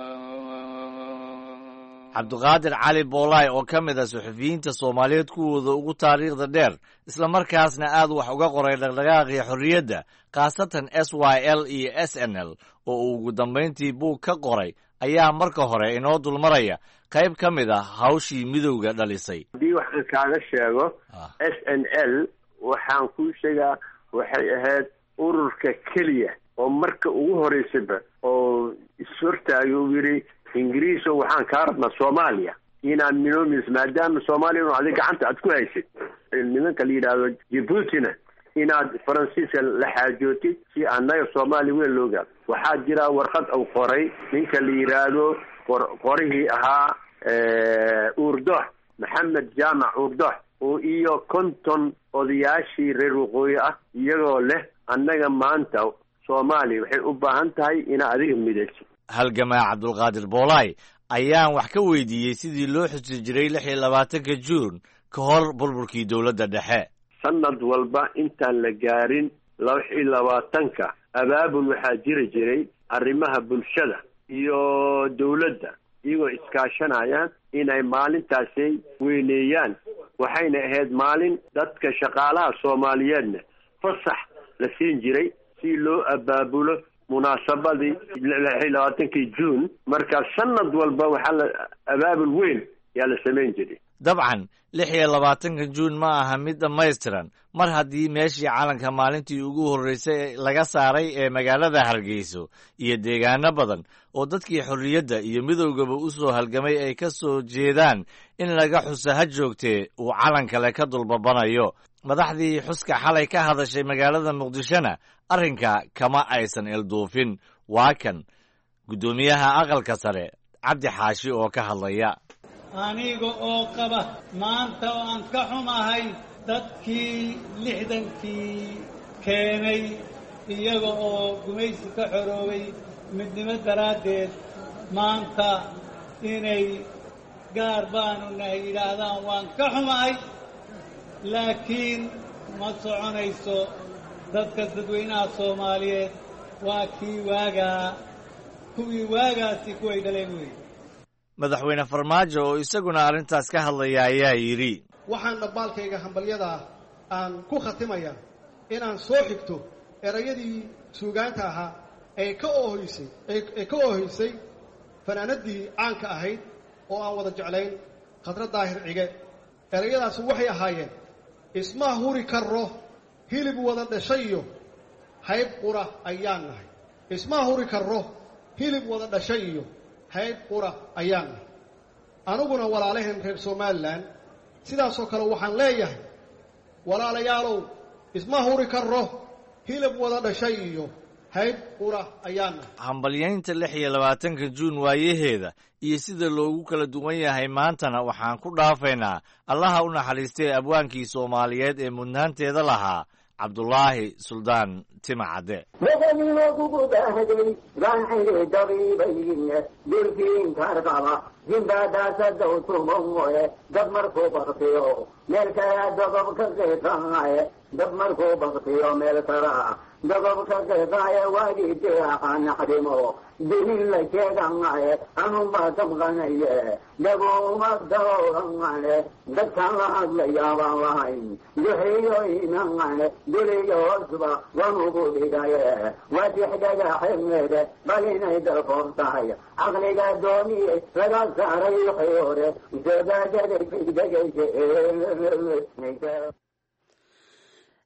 cabdiqaadir cali boolaay oo ka mid ah suxufiyiinta soomaaliyeed kuwooda ugu taariikhda dheer islamarkaasna aad wax uga qoray dhaqdhaqaaqii xorriyadda khaasatan s y l iyo s n l oo uu ugu dambayntii buug ka qoray ayaa marka hore inoo dulmaraya qayb ka mid ah hawshii midowga dhalisay. haddii waxaan kaaga sheego s n l waxaan kuu sheegaa waxay ahayd ururka keliya oo marka ugu horeysaba oo ishortaagay uu yidhi ingiriiso waxaan kaa rabnaa soomaaliya inaad minoomis maadaama soomaaliya inu adig gacanta aad ku haysid nimanka la yidhaahdo jibuutina inaad faransiiska la xaajootid si annaga soomaaliya weyn loo gaado. waxaa jira warqad uu qoray ninka la yidhaahdo qorihii ahaa uurdox maxamed jaamac uurdox oo iyo konton odayaashii reer waqooyi ah iyagoo leh annaga maanta soomaaliya waxay u baahan tahay inaad adiga midayso. halgamaa cabdulqaadir boolaay ayaan wax ka weydiiyey sidii loo xusi jiray 26 juun ka hor burburkii dowladda dhexe. sanad walba intaan la gaarin 26 abaabul waxaa jiray arrimaha bulshada iyo dowladda iyagoo iskaashanayaan inay maalintaasi weyneeyaan. waxayna ahayd maalin dadka shaqaalaha soomaaliyeedna fasax la siin jiray si loo abaabulo munaasabadii 26 juun. markaa sanad walba waxaa la abaabul weyn yaa la samayn jiray. dabcan 26 juun ma aha mid dhammaystiran mar haddii meeshii calanka maalintii ugu horreysay laga saaray ee magaalada hargeyso iyo deegaano badan oo dadkii xorriyadda iyo midowgaba u soo halgamay ay ka soo jeedaan in laga xusa ha joogtee uu calan kale ka dulbabanayo. madaxdii xuska xalay ka hadashay magaalada muqdishona arrinka kama aysan ilduufin. waa kan guddoomiyaha aqalka sare cabdi xaashi oo ka hadlaya. aniga oo qaba maanta oo aan ka xumahay dadkii 60kii keenay iyaga oo gumaysi ka xoroobay midnimo daraaddeed maanta inay gaar baanu nahay yidhaahdaan waan ka xumahay. laakiin ma soconayso. dadka dadweynaha soomaaliyeed waa kuwii waagaasi kuway dhaleen wey. madaxweyne farmaajo oo isaguna arrintaas ka hadlaya ayaa yidhi waxaan dhabbaalkayga hambalyadaa aan ku khatimaya inaan soo xigto erayadii suugaanta ahaa ee ka oohaysay fanaanadii caanka ahayd oo aan wada jeclayn khadra daahir cige. erayadaasi waxay ahaayeen isma huri karro hilib wada dhashay iyo hayb qura ayaan nahay. isma huri karro hilib wada dhashay iyo hayb qura ayaan nahay. aniguna walaalaheen reer somalilan sidaasoo kale waxaan leeyahay walaalayaalow isma huri karro hilib wada dhashay iyo hayb qura ayaan nahay. hambalyaynta 26 juun waayaheeda iyo sida loogu kala duwan yahay maantana waxaan ku dhaafaynaa allaha u naxariistay abwaankii soomaaliyeed ee mudnaanteeda lahaa cabdulaahi suldaan timacadde. kugu baahday gaanxiri dabiibayn durkiinkarqaba jimbaadaasadow tumoe dab markuu baktiyo meel kala dogob ka qeeqaaye dab markuu baktiyo meel kala dogob ka qeeqaaye waagii deeqanaxdimo dinin la sheeganaye anunbaa damqanaye dabuumadawrangane dadkan la hadlayaabaan lahayn duxiyoynangane duliyo hoosba wanugu dhigaye wadixdhagaxemeede bal inay dalfoor tahay caqliga doomiye laga saaray wixii hore sodaadada degdegaysa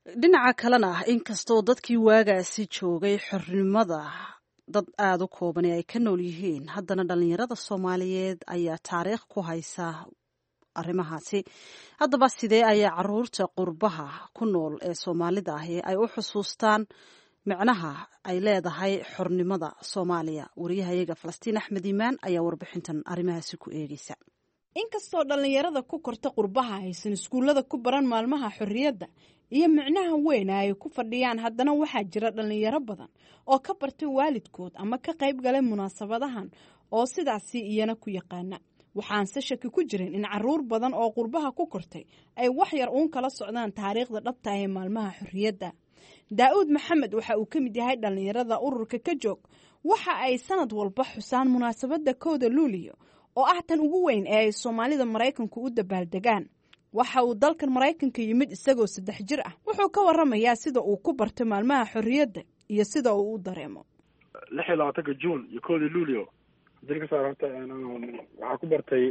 dhinaca kalena inkastoo dadkii waagaasi joogay xornimada dad aada u koobani ay ka nool yihiin, haddana dhallinyarada soomaaliyeed ayaa taariikh ku haysa arrimahaasi. haddaba sidee ayaa caruurta qurbaha ku nool ee soomaalida ahi ay u xusuustaan micnaha ay leedahay xornimada Soomaaliya? wariyahayaga Falastiin Axmed Iimaan ayaa warbixintan arrimahaasi ku eegaysa. inkastoo dhallinyarada ku korta qurbaha aysan iskuullada ku baran maalmaha xorriyadda iyo micnaha weyn ay ku fadhiyaan, haddana waxaa jira dhallinyaro badan oo ka bartay waalidkood ama ka qayb galay munaasabadahan oo sidaasi iyana ku yaqaana. waxaanse shaki ku jirin in caruur badan oo qurbaha ku kortay ay wax yar uun kala socdaan taariikhda dhabta ee maalmaha xorriyadda. daa'uud maxamed waxa uu ka mid yahay dhallinyarada ururka ka joog. waxa ay sanad walba xusaan munaasabadda 1 Luulyo oo ah tan ugu weyn ee ay Soomaalida Mareykanku u dabaaldegaan. waxa uu dalkan Mareykanka yimid isagoo 3 jir ah. wuxuu ka waramayaa sida uu ku bartay maalmaha xorriyadda iyo sida uu u dareemo. 26 Juun iyo 1 Luulyo jirka saarta waxaa ku bartay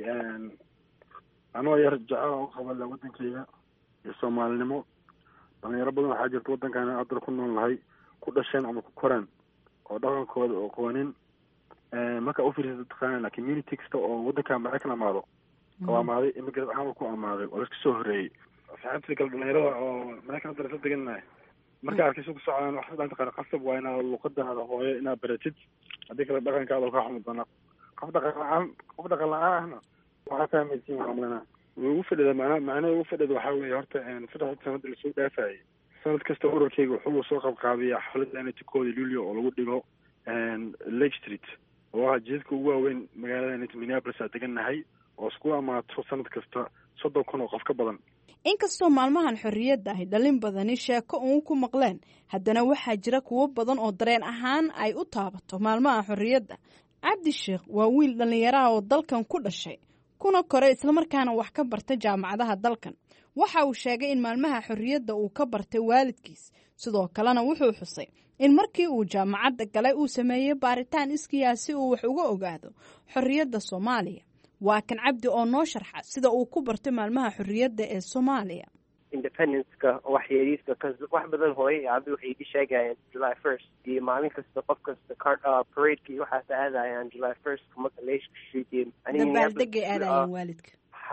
anoo yar jacayl oo qabala wadankayga iyo Soomaalinimo. dhalinyaro badan waxaa jirta wadankan aad ku nool nahay ku dhasheen ama ku koraan oo dhaqankooda oo qoonin marka u fiirsato taqaana community kasta oo wadanka Mareykan amaado oo amaaday immigrant ahaan ku amaaday oo iska soo horeeyay saxaabtii kala dhalinyarada oo Mareykan darasa deganay marka arkayso ku socdaan wax dhan taqaan qasab waa inaad luqadaada hooyo inaad baratid hadii kala dhaqankaada ka xumad doona qof dhaqan la'aan waxa fahmaysiin amlana ugu fadhida macna ugu fadhida waxa weeye horta saddex sanad la soo dhaafay sanad kasta ururkayga wuxuu soo qabqaabiyaa xaflad aanay 1 Luulyo oo lagu dhigo Lake Street oo jidka ugu weyn magaalada Minneapolis aan deganahay oo isku amaato sanad kasta 30,000 oo qof ka badan. inkastoo maalmahan xorriyadda ay dhalin badani sheeko uun ku maqleen, haddana waxaa jira kuwo badan oo dareen ahaan ay u taabato maalmaha xorriyadda. Cabdi Sheekh waa wiil dhallinyaro oo dalkan ku dhashay kuna koray islamarkaana wax ka bartay jaamacadaha dalkan. waxa uu sheegay in maalmaha xorriyadda uu ka bartay waalidkiis, sidoo kalena wuxuu xusay in markii uu jaamacadda galay uu sameeyay baaritaan iskiyaa si uu wax uga ogaado xorriyadda Soomaaliya. waa kan Cabdi oo noo sharxa sida uu ku bartay maalmaha xorriyadda ee Soomaaliya. independence-ka waxyeeliska wax badan hooyay abi waxay ii sheegayeen July 1st iyo maalin kasta qof kasta parade-kii waxaas aadayaan July 1st kuma leesh street dabaaldegay aadayaan waalidka.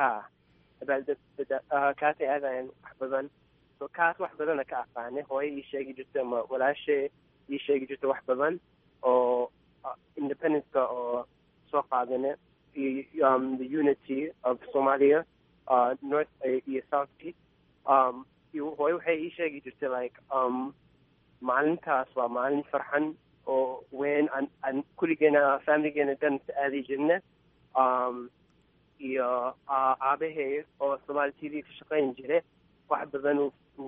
kaasay aadayaan wax badan. so kaas wax badana ka aqaanay hooyay ii sheegi jirta ama walaashay ii sheegi jirta wax badan oo independence-ka oo soo qaadane the unity of Somalia north iyo south east hooyo waxay ii sheegi jirtay like maalintaas waa maalin farxan oo weyn aan kulligeena familigeena dhan aadi jirna iyo aabahay oo Somali TV ka shaqayn jiray wax badan uu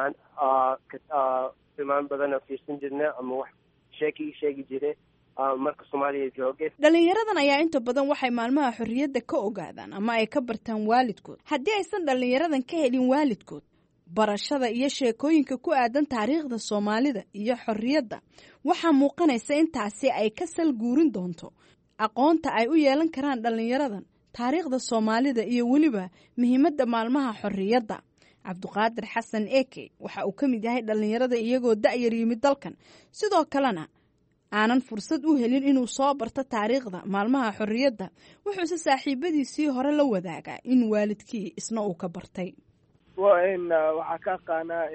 filmaan badan oo fiirsan jirna ama wax sheegi jiray marka Soomaaliya joogay. dhalinyaradan ayaa inta badan waxay maalmaha xorriyadda ka ogaadaan ama ay ka bartaan waalidkood. haddii aysan dhalinyaradan ka helin waalidkood barashada iyo sheekooyinka ku aadan taariikhda Soomaalida iyo xorriyadda, waxaa muuqanaysa intaasi ay ka sal guurin doonto aqoonta ay u yeelan karaan dhalinyaradan taariikhda Soomaalida iyo weliba muhiimadda maalmaha xorriyadda. Cabdiqaadir Xasan Eke waxa uu ka mid yahay dhalinyarada iyagoo da'yar yimid dalkan, sidoo kalena aanan fursad u helin inuu soo barto taariikhda maalmaha xorriyadda. wuxuuse saaxiibadiisii hore la wadaagaa in waalidkii isna uu ka bartay. waxaa ka aqaanaa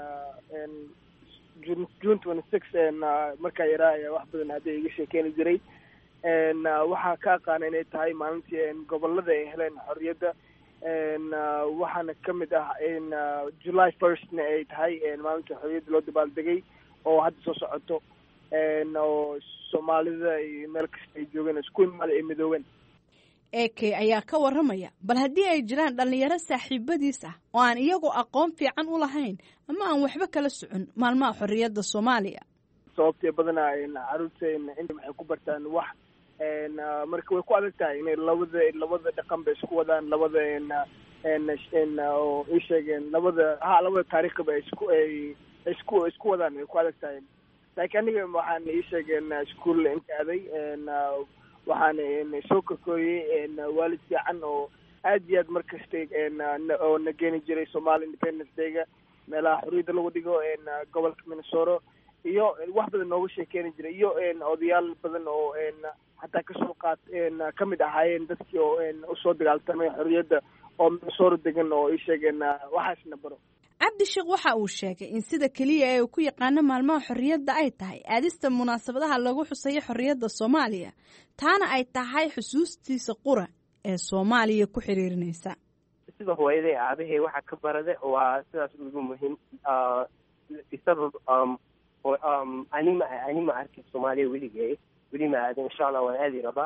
June 26 markaa yaraa ayaa wax badan hadda iga sheekeeni jiray. waxaa ka aqaana inay tahay maalintii gobolada ay heleen xorriyadda. waxaana ka mid ah July 1st ay tahay maalinta xorriyadda loo dabaaldegay oo hadda soo socoto oo Soomaalida iyo meel kasta ay joogeen isku imaada ay midoobeen. Eke ayaa ka waramaya bal haddii ay jiraan dhalinyaro saaxiibadiis ah oo aan iyagoo aqoon fiican u lahayn ama aan waxba kala socon maalmaha xorriyadda Soomaaliya. sababtee badanaa caruurta inta waxay ku bartaan wax marka way ku adag tahay inay labada dhaqan bay isku wadaan labada oo ii sheegeen labada taariikhba isku wadaan way ku adag tahay. laakiin aniga waxaan ii sheegeen iskuul inta aaday waxaan soo korkooyey waalid fiican oo aad iyo aad markasta oo na geeni jiray Somali Independence Day-ga meelaha xorriyadda lagu dhigo gobolka Minnesota iyo wax badan nooga sheekeeni jiray iyo odayaal badan oo xataa kasoo kamid ahaayeen dadkii oo usoo dagaaltamay xorriyadda oo Minnesota degan oo ay sheegeen waxaasna baro. cabdi sheekh waxa uu sheegay in sida keliya ee uu ku yaqaano maalmaha xorriyadda ay tahay aadista munaasabadaha lagu xusayo xorriyadda Soomaaliya taana ay tahay xusuustiisa qura ee Soomaaliya ku xiriirinaysa. sida hooyaday aabahay waxa ka barade waa sidaas ugu muhiim isabab anima arkay Soomaaliya weligay ma aadin insha Allah waan aadi rabaa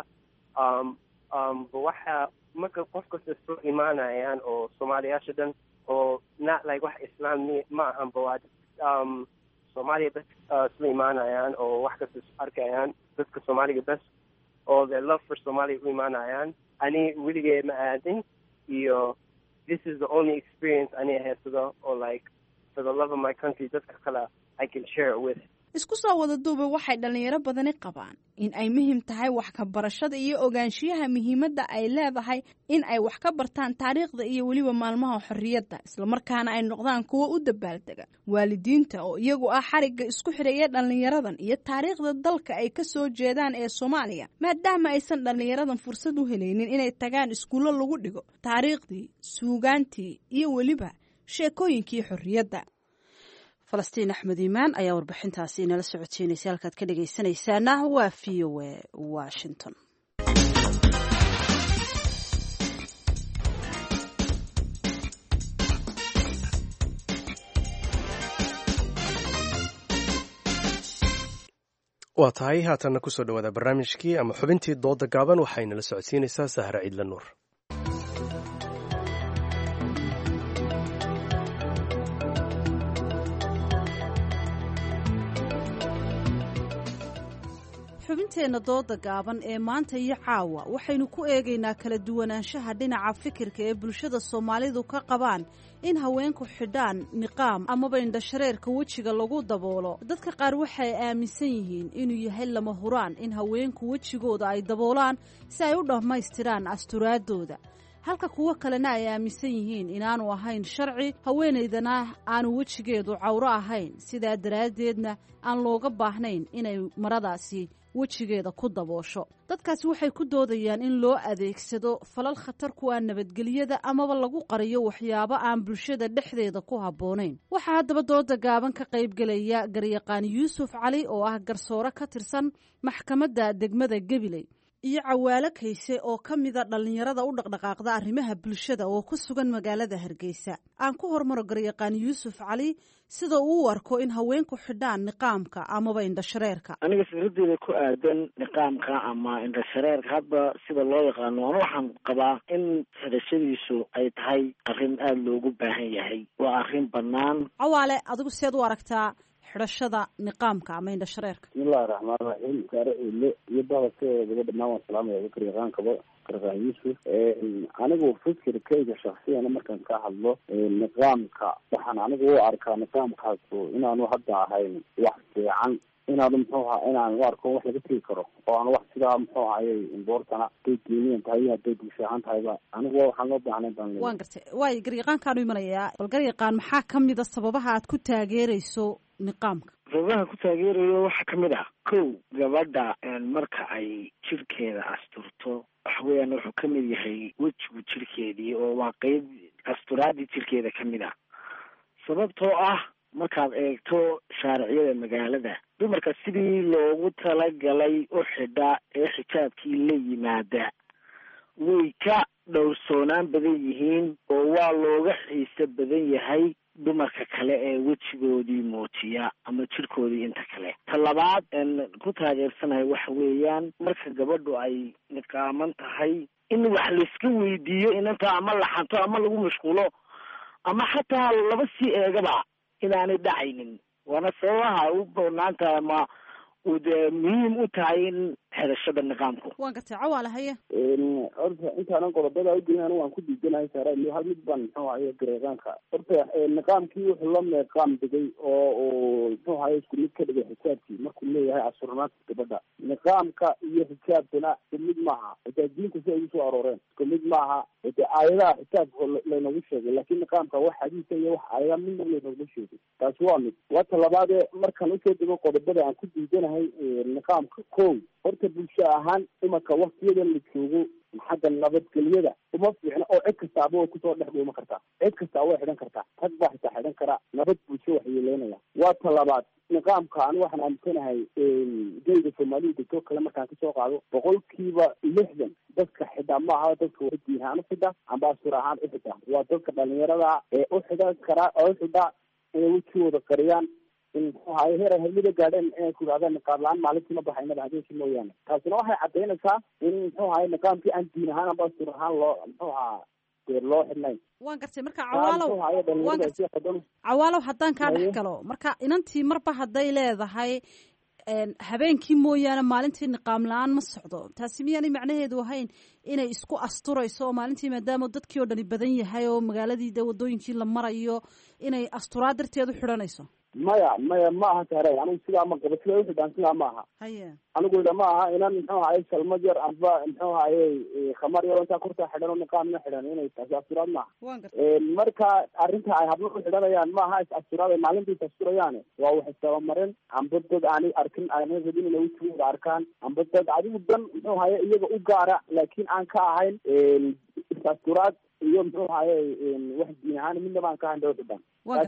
waxa marka qof kasta soo imaanayaan oo Soomaaliyaasha dhan oo not like wax islaami ma ahan bawaad Soomaaliya bas soo imaanayaan oo wax kasta arkayaan dadka Soomaaliga bas oo their love for Somalia u imaanayaan ani weligay ma aadin iyo this is the only experience I have or like for the love of my country dadka kale I can share it with. isku soo wada duuba waxay dhalinyaro badani qabaan in ay muhiim tahay wax ka barashada iyo ogaanshiyaha muhiimadda ay leedahay in ay wax ka bartaan taariikhda iyo weliba maalmaha xorriyadda isla markaana ay noqdaan kuwo u dabaaldega waalidiinta oo iyagu ah xarigga isku xidhaya dhalinyaradan iyo taariikhda dalka ay ka soo jeedaan ee Soomaaliya maadaama aysan dhalinyaradan fursad u helaynin inay tagaan iskuulo lagu dhigo taariikhdii suugaantii iyo weliba sheekooyinkii xorriyadda. falastiin axmed iimaan ayaa warbixintaasi inala socodsiinaysa halkaad ka dhegaysanaysaana waa VOA Washington. waa tahay haatanna kusoo dhawaada barnaamijkii ama xubintii dooda gaaban waxaynala socodsiinaysaa Sahra Ciidla Nuur. xubinteenna dooda gaaban ee maanta iyo caawa waxaynu ku eegaynaa kala duwanaanshaha dhinaca fikirka ee bulshada Soomaalidu ka qabaan in haweenku xidhaan niqaam amaba indhashareerka wejiga lagu daboolo. dadka qaar waxay aaminsan yihiin inuu yahay lama huraan in haweenku wejigooda ay daboolaan si ay u dhammaystiraan asturaadooda, halka kuwo kalena ay aaminsan yihiin inaanu ahayn sharci haweenaydana aanu wejigeedu cawro ahayn, sidaa daraaddeedna aan looga baahnayn inay maradaasi wejigeeda ku daboosho. dadkaasi waxay ku doodayaan in loo adeegsado falal khatar ku ah nabadgelyada amaba lagu qariyo waxyaabo aan bulshada dhexdeeda ku habboonayn. waxaa haddaba dooda gaaban ka qaybgelaya garyaqaan Yuusuf Cali oo ah garsoore ka tirsan maxkamadda degmada Gabiley iyo Cawaale Kayse oo ka mida dhalinyarada u dhaqdhaqaaqda arrimaha bulshada oo ku sugan magaalada Hargeysa. aan ku hormaro garyaqaan Yuusuf Cali sida uu u arko in haweenku xidhaan niqaamka amaba indhashareerka. aniga fikradeeda ku aadan niqaamka ama indhashareerka hadba sida loo yaqaano waxaan qabaa in xidhashadiisu ay tahay arrin aada loogu baahan yahay, waa arrin bannaan. Cawaale, adigu seed u aragtaa xidhashada niqaamka ama indhashareerka? bismillahi raxmaan raxiim. saare ile iyo bahalkeedaba dhammaan waan salaamaya garyaqaankaba garyaqaan Yuusuf. anigu fikirkayga shaksiyana markaan ka hadlo niqaamka waxaan anigu u arkaa niqaamkaas inaanu hadda ahayn wax fiican, inaanu muxuu ahaa inaan u arko wax laga tegi karo oo aan wax sidaa muxuu ahayay imboortana haday diiniyan tahay iyo hadday bulshahaan tahayba anigu waxaan loo baahnay baan leeyahay. waan gartay waayo garyaqaankaanu imanayaa. bal garyaqaan, maxaa ka mid a sababaha aad ku taageerayso niqaamka? sababaha ku taageerayo waxaa kamid ah kow, gabadha marka ay jirkeeda asturto waxa weeyaan wuxuu ka mid yahay wejigu jirkeedii oo waa qeyb asturaadii jirkeeda ka mid ah. sababtoo ah markaad eegto shaariciyada magaalada dumarka sidii loogu talagalay u xidha ee xijaabkii la yimaada way ka dhowrsoonaan badan yihiin oo waa looga xiise badan yahay dumarka kale ee wejigoodii muujiya ama jirkoodii inta kale. ta labaad ku taageersanahay waxa weeyaan marka gabadhu ay niqaaman tahay in wax layska weydiiyo inanta ama laxanto ama lagu mashquulo ama xataa laba sii eegaba inaanay dhacaynin, waana sababaha u banaanta ama uu dee muhiim u tahay in xidhashada niqaamku. waan gartay. Cawaale, haye. horta intaanan qodobada ugelin anigu waan ku diidanahay saara hal mid baan muxuu ahaye gareeqaanka horta niqaamkii wuxuu la meeqaam degay oo muxuu ahaye isku mid ka dhigay xisaabkii markuu leeyahay asurnaadka gabadha niqaamka iyo xisaabkana isku mid maaha xitaa diinku si ay ugu soo arooreen isku mid maaha de aayadaha xisaabka laynagu sheegay laakiin niqaamka wax xadiisa iyo wax aayada midna laynagu sheegay taasi waa mid wata labaadee markaan usoo dego qodobada aan ku diidanahay niqaamka kow horta bulsho ahaan imanka waktiyadan la joogo xagga nabadgelyada uma fiicna oo cid kastaaba way kusoo dhex dhuuma kartaa cid kastaa way xidhan kartaa rag baa xitaa xidhan karaa nabad bulsho waxyeeleynaya waa ta labaad niqaamka ani waxaan aaminsanahay geyga soomaalida degtoo kale markaan kasoo qaado 60% dadka xidha maaha dadka waa diin ahaan uxidha amba asur ahaan uxidha waa dadka dhalinyarada ee uxidhan karaa oo uxidha inay wejigooda qariyaan muxuu ahaye heer ay helmida gaadheen inay ku yidhahdaan niqaab la-aan maalintii ma baxaynaba habeenkii mooyaane taasina waxay cadaynaysaa in muxuu ahaye niqaamkii aan diin ahaan amba asur ahaan loo muxuu ahaa dee loo xidhnayn waan gartay marka cawaalow haddaan kaa dhex galo marka inantii marba hadday leedahay habeenkii mooyaane maalintii niqaam la-aan ma socdo taasi miyaanay macnaheedu ahayn inay isku asturayso oo maalintii maadaama dadkii oo dhani badan yahay oo magaaladii de wadooyinkii la marayo inay asturaa darteed u xidhanayso maya ma aha taare anigu sidaa ma qabo sida uxidhaan sidaa ma aha haye anigu ida ma aha inan muxuu ahaye salmad yar amba muxuu ahaye khamar yar intaa kurtaa xidhan oo niqaamna xidhan inay taasi asturaad maaha marka arrinta ay hablo u xidhanayaan ma aha is asturaad ay maalinta is asturayaane waa wax istabamarin amba dad aanay arkin aanay rabin inay wejigooda arkaan amba dad adigu dan muxuu ahaye iyaga u gaara laakiin aan ka ahayn is asturaad iyo muxuu ahaye wax diin ahaan midnaba aan ka ahayn dawxidhan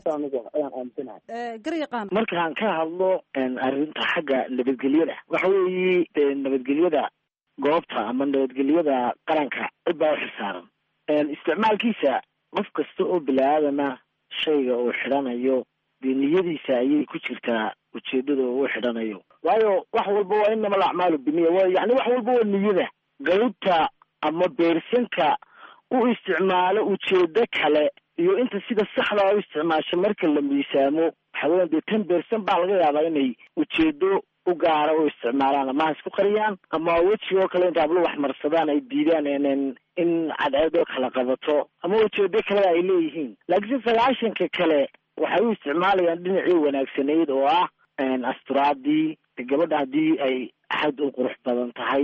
markaan ka hadlo arrinta xagga nabadgelyada waxa weeye nabadgelyada goobta ama nabadgelyada qaranka cid baa uxilsaaran isticmaalkiisa qof kasta oo bini-aadana shayga uu xidhanayo dee niyadiisa ayay ku jirtaa ujeedada uu xidhanayo waayo wax walba waa inama alacmaalu biniya yani wax walba waa niyada gawdta ama beersanka u isticmaalo ujeedo kale iyo inta sida saxda u isticmaasho marka la miisaamo waxaweya dee 10% baa laga yaabaa inay ujeedo u gaara u isticmaalaan ama ha isku qariyaan ama wejigo kale inta hablo wax marsadaan ay diidaan in cadceedoo kala qabato ama ujeedo kale ay leeyihiin laakiin 90% kale waxay u isticmaalayaan dhinacii wanaagsanayd oo ah asturaadii gabadha haddii ay aad u qurux badan tahay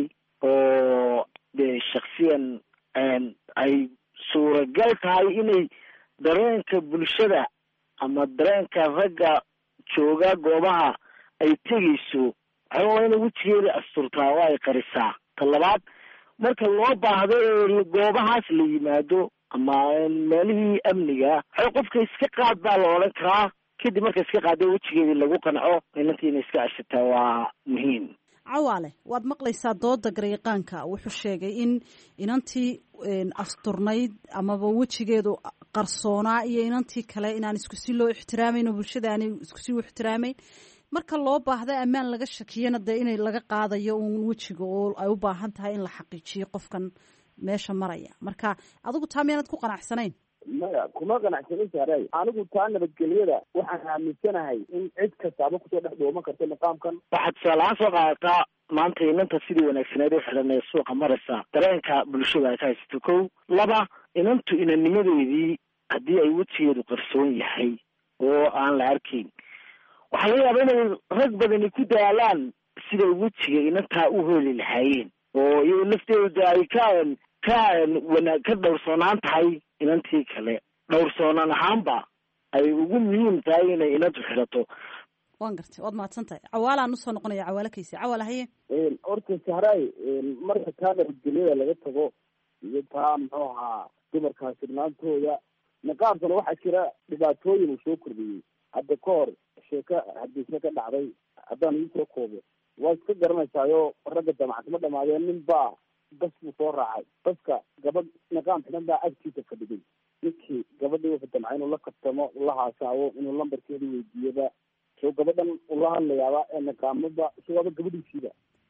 oo dee shaksiyan ay suuragal tahay inay dareenka bulshada ama dareenka ragga jooga goobaha ay tegayso waxaa waa inay wejigeeda asturtaa oo ay qarisaa ta labaad marka loo baahdo ee goobahaas la yimaado ama meelihii amniga waxay qofka iska qaad baa la odhan karaa kadib marka iska qaado wejigeedii lagu qanco inantii inay iska ashataa waa muhiim cawaale waad maqlaysaa dooda garyaqaanka wuxuu sheegay in inantii asturnayd amaba wejigeedu qarsoonaa iyo inantii kale inaan iskusi loo ixtiraamayn oo bulshada aanay iskusi u ixtiraamayn marka loo baahda ammaan laga shakiyana dee inay laga qaadayo uun wejiga oo ay u baahan tahay in la xaqiijiyo qofkan meesha maraya marka adigu taa miyaanad ku qanacsanayn maya kuma qanacsanin saaray anigu taa nabadgelyada waxaan aaminsanahay in cid kastaaba kusoo dhex dhooman karta niqaamkan waxaad tusaalahaan soo qaadataa maanta inanta sidii wanaagsaneed u xidhan ee suuqa maraysa dareenka bulshada ay ka haysato kow laba inantu inanimadeedii haddii ay wejigeedu qarsoon yahay oo aan la arkayn waxaa laga yaaba inay rag badani ku daalaan siday wejiga inantaa u heli lahaayeen oo iyago lafteeda ay ka dhowrsoonaan tahay inantii kale dhowrsoonaan ahaanba ay ugu muhiim tahay inay inantu xidhato waan gartay waad mahadsan tahay cawaalaan usoo noqonaya cawaalo kaysi cawaal haye horta sahraay marka taa nabadgelyada laga tago iyo taa muxuu ahaa dumarkaa sirnaantooda niqaabkana waxaa jira dhibaatooyin uu soo kordhiyey hadda ka hor sheeko hadiise ka dhacday haddaan iisoo koobo waa iska garanaysaayo ragga damacasma dhamaadeen nin baa bas buu soo raacay baska gabadh niqaam xidhan baa agtiisa fadhigay ninkii gabadhii wuxuu damcay inuu la kabtamo ula haasaawo inuu lambarkeeda weydiiyaba soo gabadhan ula hadlayaaba ee niqaamada isagoaba gabadhiisiiba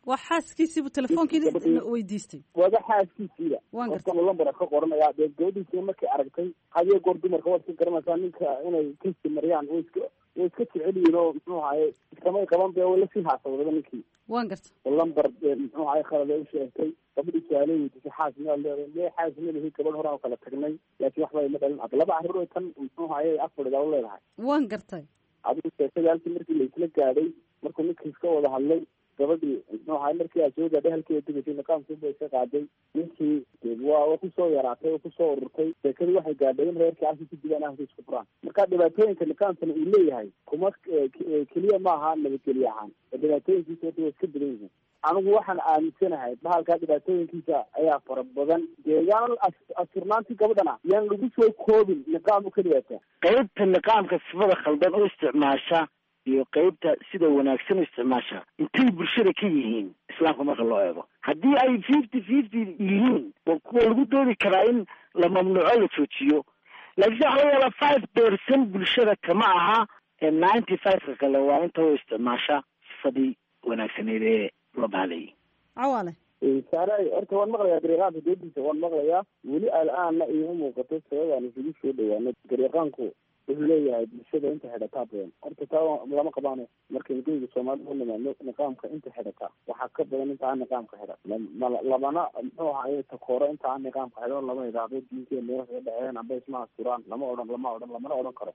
waa xaaskiisiibu telefonkii weydiistay waaba xaaskiisiiba qofka lambar ka qoranaya dee gabadhiisina markay aragtay hadiyo goor dumarka waad ka garanaysaa ninka inay kasi mariyaan way iska jecel yihiin oo muxuu ahaye iskamay qaban be way lasii haasawdaba ninkii waan garta lambar muxuu ahaye khalad ay u sheegtay gabadhii su-aalay weydiisay xaas miyaad leedahay lee xaas madahi gabadh horaan kala tagnay laakiin waxba ima dhalin ad laba carruur oo tan muxuu ahaye afaridaa u leedahay waan gartay adigu sheekadii halkii markii laisla gaadhay markuu ninkii iska wada hadlay gabadhii muxuu ahaye markii aad soo gaadhay halkeeda degaysay niqaamkiiba iska qaaday ninkii waa kusoo yaraatay oo kusoo ururtay sheekadii waxay gaadhay in reerkii halkii ku digaan ahka isku furaan marka dhibaatooyinka niqaamkana uu leeyahay kuma keliya maaha nabadgelye ahaan dhibaatooyinkiisa waa iska badan yihiin anigu waxaan aaminsanahay bahalkaa dhibaatooyinkiisa ayaa fara badan dee yaanan asturnaantii gabadhana yaan lagu soo koobin niqaam u ka dhibaata qaybta niqaamka sifada khaldan u isticmaasha iyo qaybta sida wanaagsan u isticmaasha intay bulshada ka yihiin islaamka marka loo eego haddii ay 50-50 yihiin waa kuwa lagu doodi karaa in la mamnuuco la joojiyo laakiin waxa laga yaabaa 5% bulshada kama aha 95 kale waa inta u isticmaasha sifadii wanaagsaneed ee loo baalayay cawaale saaray horta waan maqlayaa dariiqaanka doodiisa waan maqlayaa weli al-aanna iima muuqato sababaan isugu soo dhawaano dariiqaanku wuxuu leeyahay bulshada inta xidhataa badan horta taa lama qabaano markaynu geyga soomaalida u nimaadno niqaamka inta xidhataa waxaa ka badan inta aan niqaamka xidhan labana muxuu ahaye takooro inta aan niqaamka xidhan lama idhaahdo diinkeena meel kaga dhexeeyaan amba isma asturaan lamana odhan karo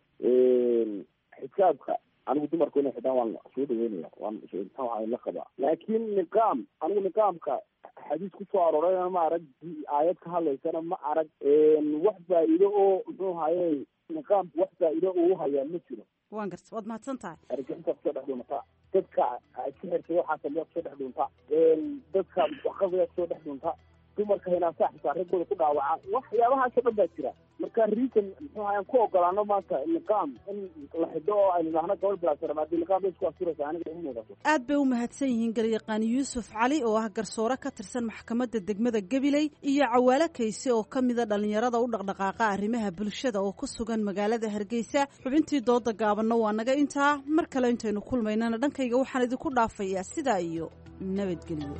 xisaabka anigu dumarku inay xidhaan waan soo dhaweynaya waan muxuu ahaye la qabaa laakiin niqaam anigu niqaamka xadiis kusoo arooray ma arag aayad ka hadlaysana ma arag wax faa'iido oo muxuu ahaye niqaamku wax faa'iido uu hayaa ma jiro waan garta waad mahadsan tahay argixinta kusoo dhex dhuuntaa dadka ka xirtay waxaasa miyaa kusoo dhex dhuuntaa dadka waqadiyaa kusoo dhex dhuuntaa dumarka hinaasaa xitaa raggooda ku dhaawaca waxyaabahaasoo dhan baa jira marka reason muxuu ahayan ku ogolaano maanta niqaam in la xidho oo aynu idhaahno gabadh bilaasara haddii niqaam bay isku asturaysa aniga imu muuqato aad bay u mahadsan yihiin garyaqaan yuusuf cali oo ah garsoore ka tirsan maxkamadda degmada gabiley iyo cawaale kayse oo ka mida dhallinyarada u dhaqdhaqaaqa arrimaha bulshada oo ku sugan magaalada hargeysa xubintii dooda gaabanna waa naga intaa mar kale intaynu kulmaynana dhankayga waxaan idinku dhaafayaa sidaa iyo nabadgelyo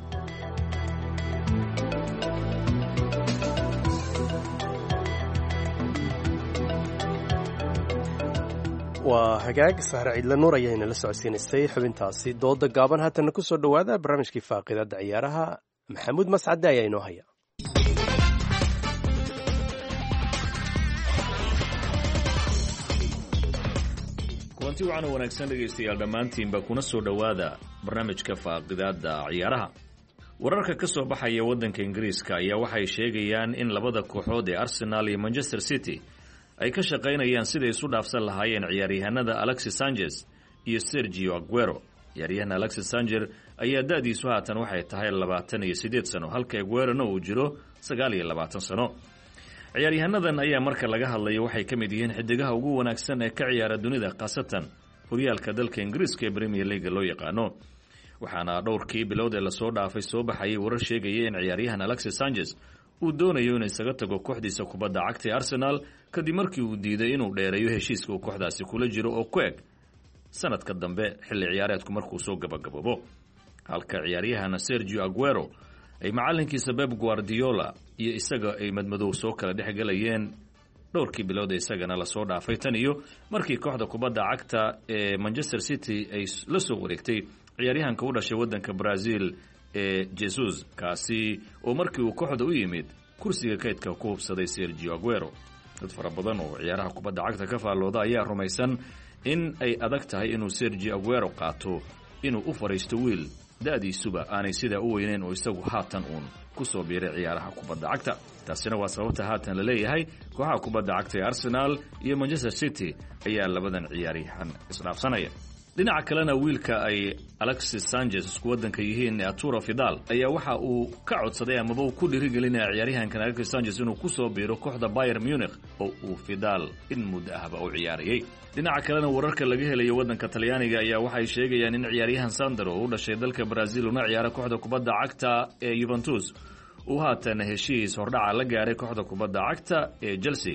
waa hagaag sahre ciidla nuur ayaa inala socodsiinaysay xubintaasi dooda gaaban haatana ku soo dhowaada barnaamijkii faaqidada ciyaaraha maxamuud mascade ayaa inoo haya kulanti wacan oo wanaagsan dhegaystayaal dhammaantiinba kuna soo dhowaada barnaamijka faaqidaada ciyaaraha wararka ka soo baxaya waddanka ingiriiska ayaa waxay sheegayaan in labada kooxood ee arsenal iyo manchester city ay ka shaqaynayaan siday isu dhaafsan lahaayeen ciyaaryahanada alexis sanchez iyo sergio aguero ciyaaryahan alexis sanchez ayaa da-diisu haatan waxay tahay 28 sano halka aguerona uu jiro 29 sano ciyaaryahannadan ayaa marka laga hadlayo waxay ka mid yihiin xidigaha ugu wanaagsan ee ka ciyaara dunida khaasatan horyaalka dalka ingiriiska ee premier leaga loo yaqaano waxaana dhowrkii bilood ee lasoo dhaafay soo baxayay warar sheegaya in ciyaaryahan alexis sanchez uu doonayo inuu isaga tago kooxdiisa kubadda cagta ee arsenal kadib markii uu diiday inuu dheereeyo heshiiska uu kooxdaasi kula jiro oo ku eg sanadka dambe xilli ciyaareedku markuu soo gabagaboobo halka ciyaaryahan sergio aguero ay macalinkiisa Pep Guardiola iyo isaga ay madmadow soo kala dhexgalayeen dhowrkii bilood ee isagana lasoo dhaafay tan iyo markii kooxda kubadda cagta ee Manchester City ay la soo wareegtay ciyaaryahanka u dhashay waddanka Brazil ee Jesus kaasi oo markii uu kooxda u yimid kursiga kaydka ku hubsaday Sergio Aguero dad fara badan oo ciyaaraha kubadda cagta ka faallooda ayaa rumaysan in ay adag tahay inuu Sergio Aguero qaato inuu u fariisto wiil da'diisuba aanay sidaa u weyneyn oo isagu haatan uun ku soo biiray ciyaaraha kubadda cagta taasina waa sababta haatan la leeyahay kooxaha kubadda cagta ee Arsenal iyo Manchester City ayaa labadan ciyaaryahan isdhaafsanaya dhinaca kalena wiilka ay Alexis Sanchez isku wadanka yihiin Arturo Vidal ayaa waxa uu ka codsaday amaba uu ku dhiirigelinaya ciyaaryahankan Alexis Sanchez inuu ku soo biiro kooxda Bayern Munich oo uu Vidal in muddo ahba u ciyaariyay dhinaca kalena wararka laga helayo wadanka Talyaaniga ayaa waxay sheegayaan in ciyaaryahan Sandro oo u dhashay dalka Brazil una ciyaara kooxda kubadda cagta ee Juventus uu haatan heshiis hordhaca la gaaray kooxda kubadda cagta ee Chelsea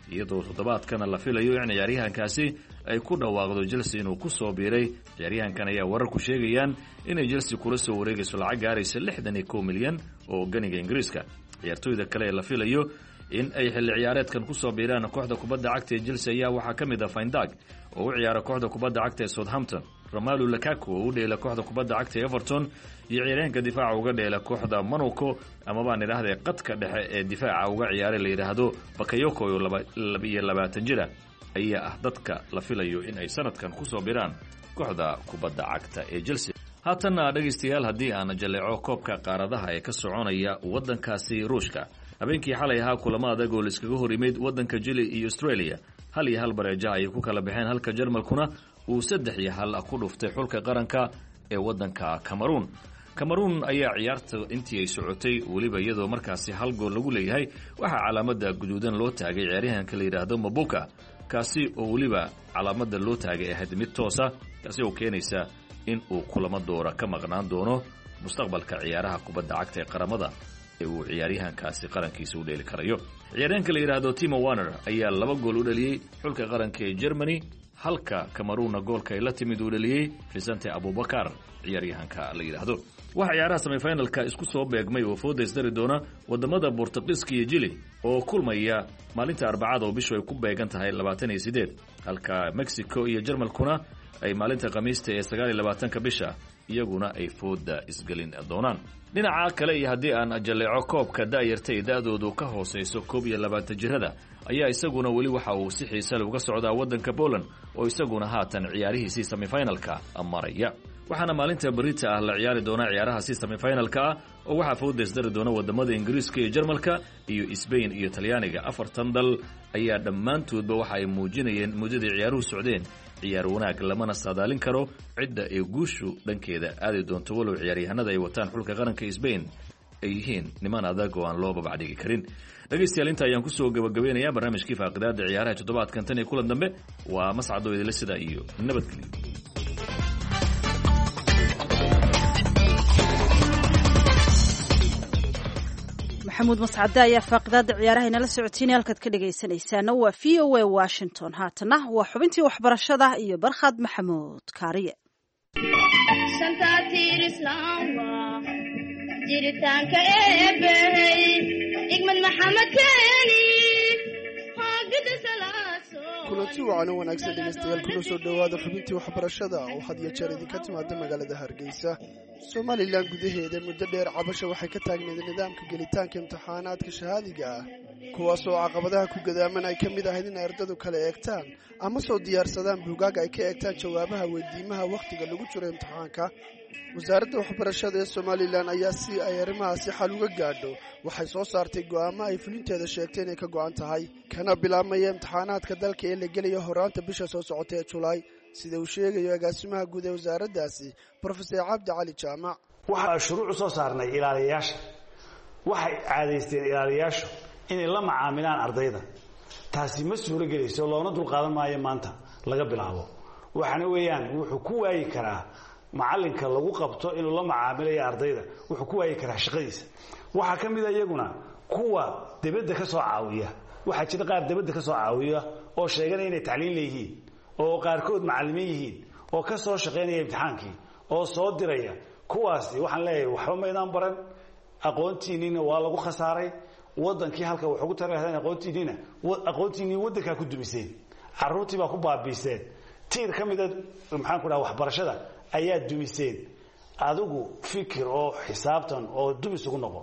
iyadoo toddobaadkana la filayo in ciyaaryahankaasi ay ku dhawaaqdo Chelsea inuu ku soo biiray. ciyaaryahankan ayaa wararku sheegayaan inay Chelsea kula soo wareegayso lacag gaaraysa 61 milyan oo ganiga Ingiriiska. ciyaartoyda kale ee la filayo in ay xilli ciyaareedkan ku soo biiraan kooxda kubadda cagta ee Chelsea ayaa waxaa ka mid ah Van Dijk oo u ciyaara kooxda kubadda cagta ee Southampton, Romelu Lukaku oo u dheela kooxda kubadda cagta ee Everton, iyo ciyaaryahanka difaaca uga dheela kooxda Monaco ama baan idhaahday qadka dhexe ee difaaca uga ciyaaray la yiraahdo Bakayoko oo 22 jira ayaa ah dadka la filayo in ay sanadkan ku soo biiraan kooxda kubadda cagta ee Chelsea. haatan dhageystayaal haddii aan jaleeco koobka qaaradaha ee ka soconaya waddankaasi Ruushka, habeenkii xalay ahaa kulamo adag oo iskaga hor yimid waddanka Chile iyo Australia 1-1 bareejo ay ku kala baxeen, halka Jarmalkuna uu 3-1 ku dhuftay xulka qaranka ee waddanka Cameroon ayaa ciyaarta intii ay socotay waliba iyadoo markaasi hal gool lagu leeyahay waxa calaamada guduudan loo taagay ciyaaryahanka la yiraahdo Mabuka, kaasi oo waliba calaamada loo taagay ahayd mid toosa, taasi oo keenaysa in uu kulamo doora ka maqnaan doono mustaqbalka ciyaaraha kubadda cagta ee qaramada ee uu ciyaaryahankaasi qarankiisa u dheeli karayo. ciyaaryahanka la yiraahdo Timo Werner ayaa 2 gool u dhaliyay xulka qaranka ee Germany, halka Cameroon goolka ay la timid u dhaliyay Vicente Abubakar ciyaaryahanka la yiraahdo. waxa ciyaaraha semifinalka isku soo beegmay oo foodays dari doona wadamada Boortaqiiska iyo Chile oo kulmaya maalinta Arbacada oo bishu ay ku beegan tahay 28, halka Mexico iyo Jarmalkuna ay maalinta Khamiista ee 29 bisha iyaguna ay fooda isgalin doonaan. dhinaca kale iyo haddii aan jaleeco koobka daayirta da'doodu ka hooseyso 21 jirada ayaa isaguna weli waxa uu si xiiso leh uga socdaa waddanka Poland oo isaguna haatan ciyaarihiisii semifinalka maraya. waxaana maalinta berita ah la ciyaari doona ciyaarahaasi semifinalka oo waxa foodays dari doona wadamada Ingiriiska iyo Jarmalka iyo Spain iyo Talyaaniga. 4 dal ayaa dhammaantoodba waxa ay muujinayeen muddadii ciyaaruhu socdeen ciyaar wanaag lamana saadaalin karo cidda ay guushu dhankeeda aadi doonto, walow ciyaaryahanada ay wataan xulka qaranka Spain ay yihiin niman adag oo aan loo babacdhigi karin. dhageystayaal inta ayaan kusoo gabagabeynayaa barnaamijkii faaqidaada ciyaaraha toddobaadkan tan iyo kulan dambe. waa Mascado idila sida iyo nabadgelyo. maxamuud mascade ayaa faaqidaada ciyaaraha inala socotiinay, halkaad ka dhegaysanaysaana waa VOA Washington. haatana waa xubintii waxbarashada iyo Barkhad Maxamuud Kaariye. jiritaanka eebbahey igmad maxamed keeni kulanti wacan oo wanaagsan dhegaystayaal, kuna soo dhowaada xubintii waxbarashada oo had iyo jeer idinka timaada magaalada Hargeysa. Somalilan gudaheeda muddo dheer cabasho waxay ka taagneed nidaamka gelitaanka imtixaanaadka shahaadiga ah, kuwaas oo caqabadaha ku gadaaman ay ka mid ahayd in ardadu kala eegtaan ama soo diyaarsadaan buugaag ay ka eegtaan jawaabaha weydiimaha wakhtiga lagu jiro imtixaanka. wasaaradda waxbarashada ee Somalilan ayaa si ay arrimahaasi xal uga gaadho waxay soo saartay go'aamo ay fulinteeda sheegtay inay ka go'an tahay, kana bilaabmaya imtixaanaadka dalka ee la gelayo horaanta bisha soo socota ee Julaay, sida uu sheegayo agaasimaha guud ee wasaaraddaasi Professor Cabdi Cali Jaamac. waxaa shuruuc soo saarnay ilaaliyayaasha, waxay caadaysteen ilaaliyayaashu inay la macaamilaan ardayda. taasi ma suuro gelayso, loona dulqaadan maayo maanta laga bilaabo. waxaana weeyaan wuxuu ku waayi karaa macalinka lagu qabto inuu la macaamilayo ardayda, wuxuu ku waayi karaa shaqadiisa. waxaa ka mid a iyaguna kuwa dibadda ka soo caawiya. waxaa jira qaar dibadda ka soo caawiya oo sheeganaya inay tacliin leeyihiin, oo qaarkood macallimiin yihiin, oo ka soo shaqaynaya imtixaankii, oo soo diraya. kuwaasi waxaan leeyahay waxba maydaan baran, aqoontiinniina waa lagu khasaaray. wadankii halka wax ugu tarahdeen aqoontiinni wadankaa ku dumiseen, carruurtii baa ku baabiiseen, tiir ka mida maxaan ku dhaha waxbarashada ayaa dumiseen. adigu fikir oo xisaabtan oo dumis ugu noqo.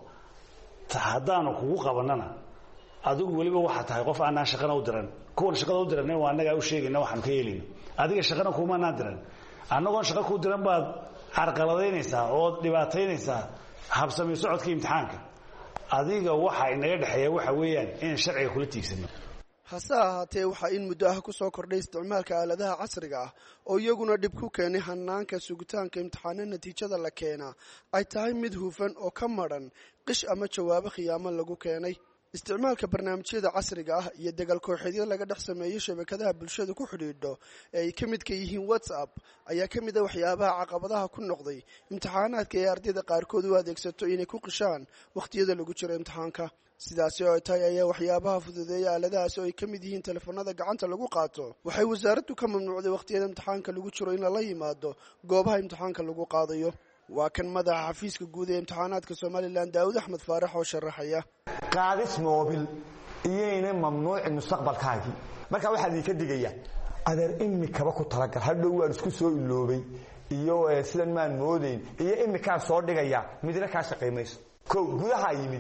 haddaanu kugu qabanana adigu weliba waxaa tahay qof aanaan shaqana u diran. kuwan shaqada u diran waa annagaa u sheegayna waxaanu ka yeelayno. adiga shaqana kumanaan diran, annagoon shaqa kuu diran baad carqaladaynaysaa oo dhibaataynaysaa habsami socodka imtixaanka. adiga waxa inaga dhexeeya waxa weeyaan in sharciga kula tiigsano. hase ahaatee waxaa in muddo ah ku soo kordhay isticmaalka aaladaha casriga ah oo iyaguna dhib ku keenay hanaanka sugitaanka imtixaano natiijada la keenaa ay tahay mid hufan oo ka madhan qish ama jawaabo khiyaamo lagu keenay. isticmaalka barnaamijyada casriga ah iyo dagaal kooxeedyo laga dhex sameeyo shabakadaha bulshada ku xidhiidho ee ay ka midka yihiin WhatsApp ayaa ka mid ah waxyaabaha caqabadaha ku noqday imtixaanaadka ee ardayda qaarkood u adeegsato inay ku qishaan wakhtiyada lagu jiro imtixaanka. sidaasi oo ay tahay ayaa waxyaabaha fududeeya aaladahaasi oo ay ka mid yihiin telefoonada gacanta lagu qaato waxay wasaaraddu ka mamnuucday waqtiyada imtixaanka lagu jiro in lala yimaado goobaha imtixaanka lagu qaadayo waa kan madaxa xafiiska guud ee imtixaanaadka Somaliland Daawud Axmed Faarax oo sharaxaya qaadis moobil iyayna mamnuuc mustaqbalkaagi marka waxa la ka digaya adeer imikaba ku talagal hadhow waan isku soo iloobay iyo sidan maan moodeyn iyo imika soo dhigaya midna ka shaqeynayso ko gudaha yimid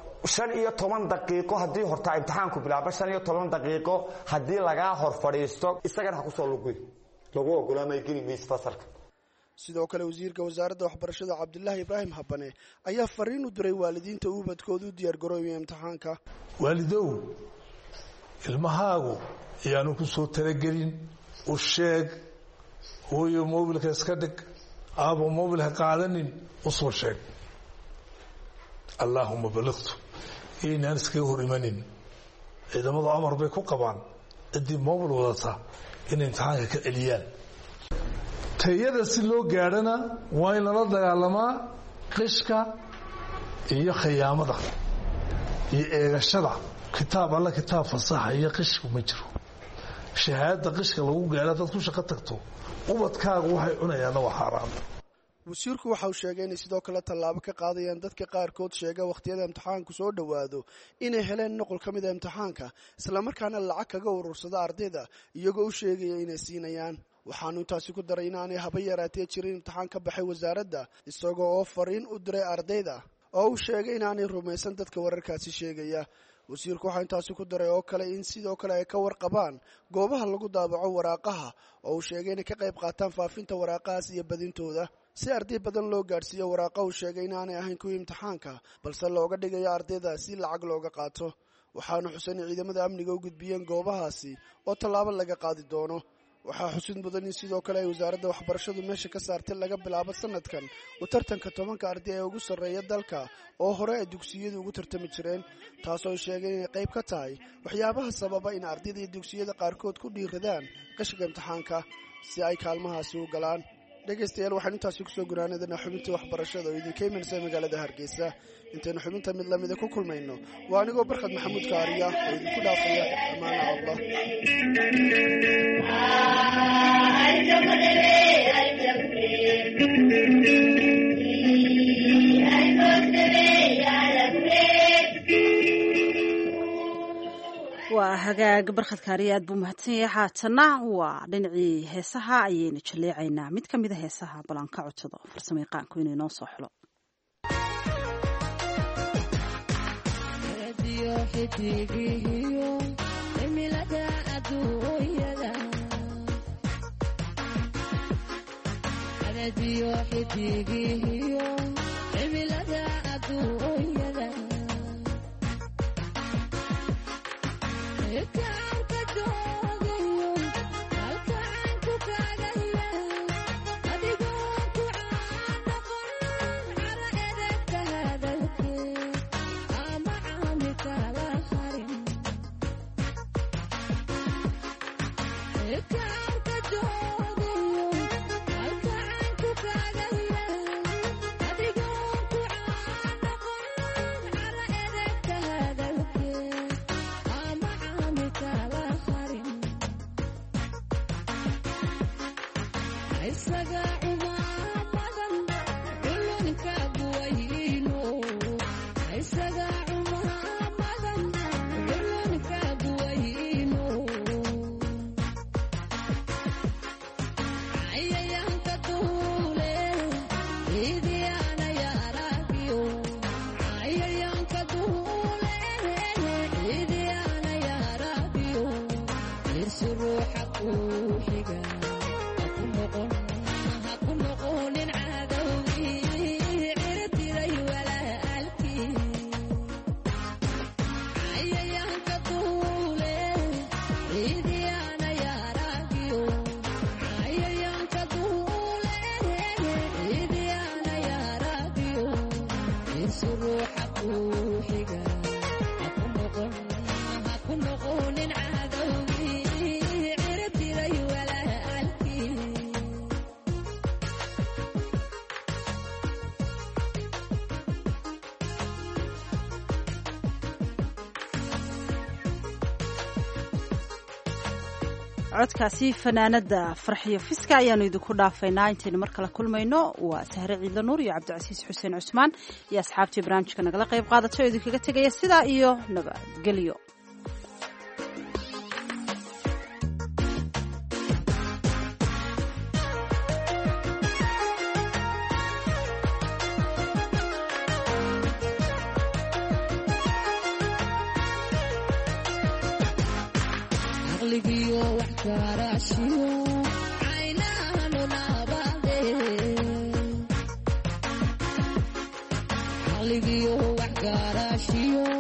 15 daqiiqo hadii horta imtixaanku bilaabo 15 daqiiqo hadii laga hor fadhiisto isagana ku soo lagu ogolaamay gelimis fasalka sidoo kale wasiirka wasaaradda waxbarashada Cabdullaahi Ibraahim Habane ayaa fariin u diray waalidiinta uu badkoodu diyaar garoobay imtixaanka waalidow ilmahaagu yaanu ku soo talagelin u sheeg hooyo mobilka iska dhig aabo mobilka qaadanin u soo sheeg Allahumma balightu inaan iska hor imanin ciidamada amar bay ku qabaan cidii mobil wadata in imtixaanka ka celiyaan tayada si loo gaarana waa in la dagaalamaa qishka iyo khiyaamada iyo eegashada kitaab alla kitaab fasaxa iyo qishku ma jiro shahaada qishka lagu gaaro dad ku shaqo tagto ubadkaagu waxay cunayaan waa xaraam wasiirku waxa uu sheegay in sidoo kale tallaabo ka qaadayaan dadka qaarkood sheega waqtiyada imtixaanku soo dhawaado inay heleen nuqul kamid ah imtixaanka isla markaana lacag kaga urursada ardayda iyagoo u sheegaya inay siinayaan waxaanu intaasi ku daray inaanay haba yaraatee jirin imtixaan ka baxay wasaaradda isagoo oo fariin u diray ardayda oo uu sheegay inaanay rumaysan dadka wararkaasi sheegaya wasiirku waxa intaasi ku daray oo kale in sidoo kale ay ka warqabaan goobaha lagu daabaco waraaqaha oo uu sheegay inay ka qayb qaataan faafinta waraaqahaas iyo badintooda si arday badan loo gaarsiiyo waraaqa uu sheegay inaanay ahayn kuwii imtixaanka balse looga dhigayo ardayda si lacag looga qaato waxaanu xuseyn ciidamada amniga u gudbiyeen goobahaasi oo tallaabo laga qaadi doono waxaa xusid mudan in sidoo kale ay wasaaradda waxbarashadu meesha ka saartay laga bilaabo sanadkan u tartanka 10 arday ee ugu sarreeya dalka oo hore ay dugsiyadu ugu tartami jireen taasoo ay sheegeen inay qayb ka tahay waxyaabaha sababa in ardayda iyo dugsiyada qaarkood ku dhiiradaan qashiga imtixaanka si ay kaalmahaasi u galaan dhegaystayaal waxaan intaasi ku soo gunaanadana xubintii waxbarashada oo idinka imanaysa magaalada Hargeysa intaynu xubinta mid lamid ah ku kulmayno waa anigoo Barkad Maxamuud Kaariya oo idinku dhaafaya amaana Allah waa hagaag Barkad Kaariya aad buu mahadsan yahay haatana waa dhinacii heesaha ayaynu jaleecaynaa mid ka mid ah heesaha balanka codsado farsamayaqaanku inuu noo soo xulo Kala harin codkaasi fanaanada farxiyo fiska ayaanu idinku dhaafaynaa intaynu mar kale kulmayno waa sahre ciidla nuur iyo cabdicasiis xuseen cusmaan iyo asxaabtii barnaamijka nagala qayb qaadato oo idinkaga tegaya sidaa iyo nabadgelyo. Yo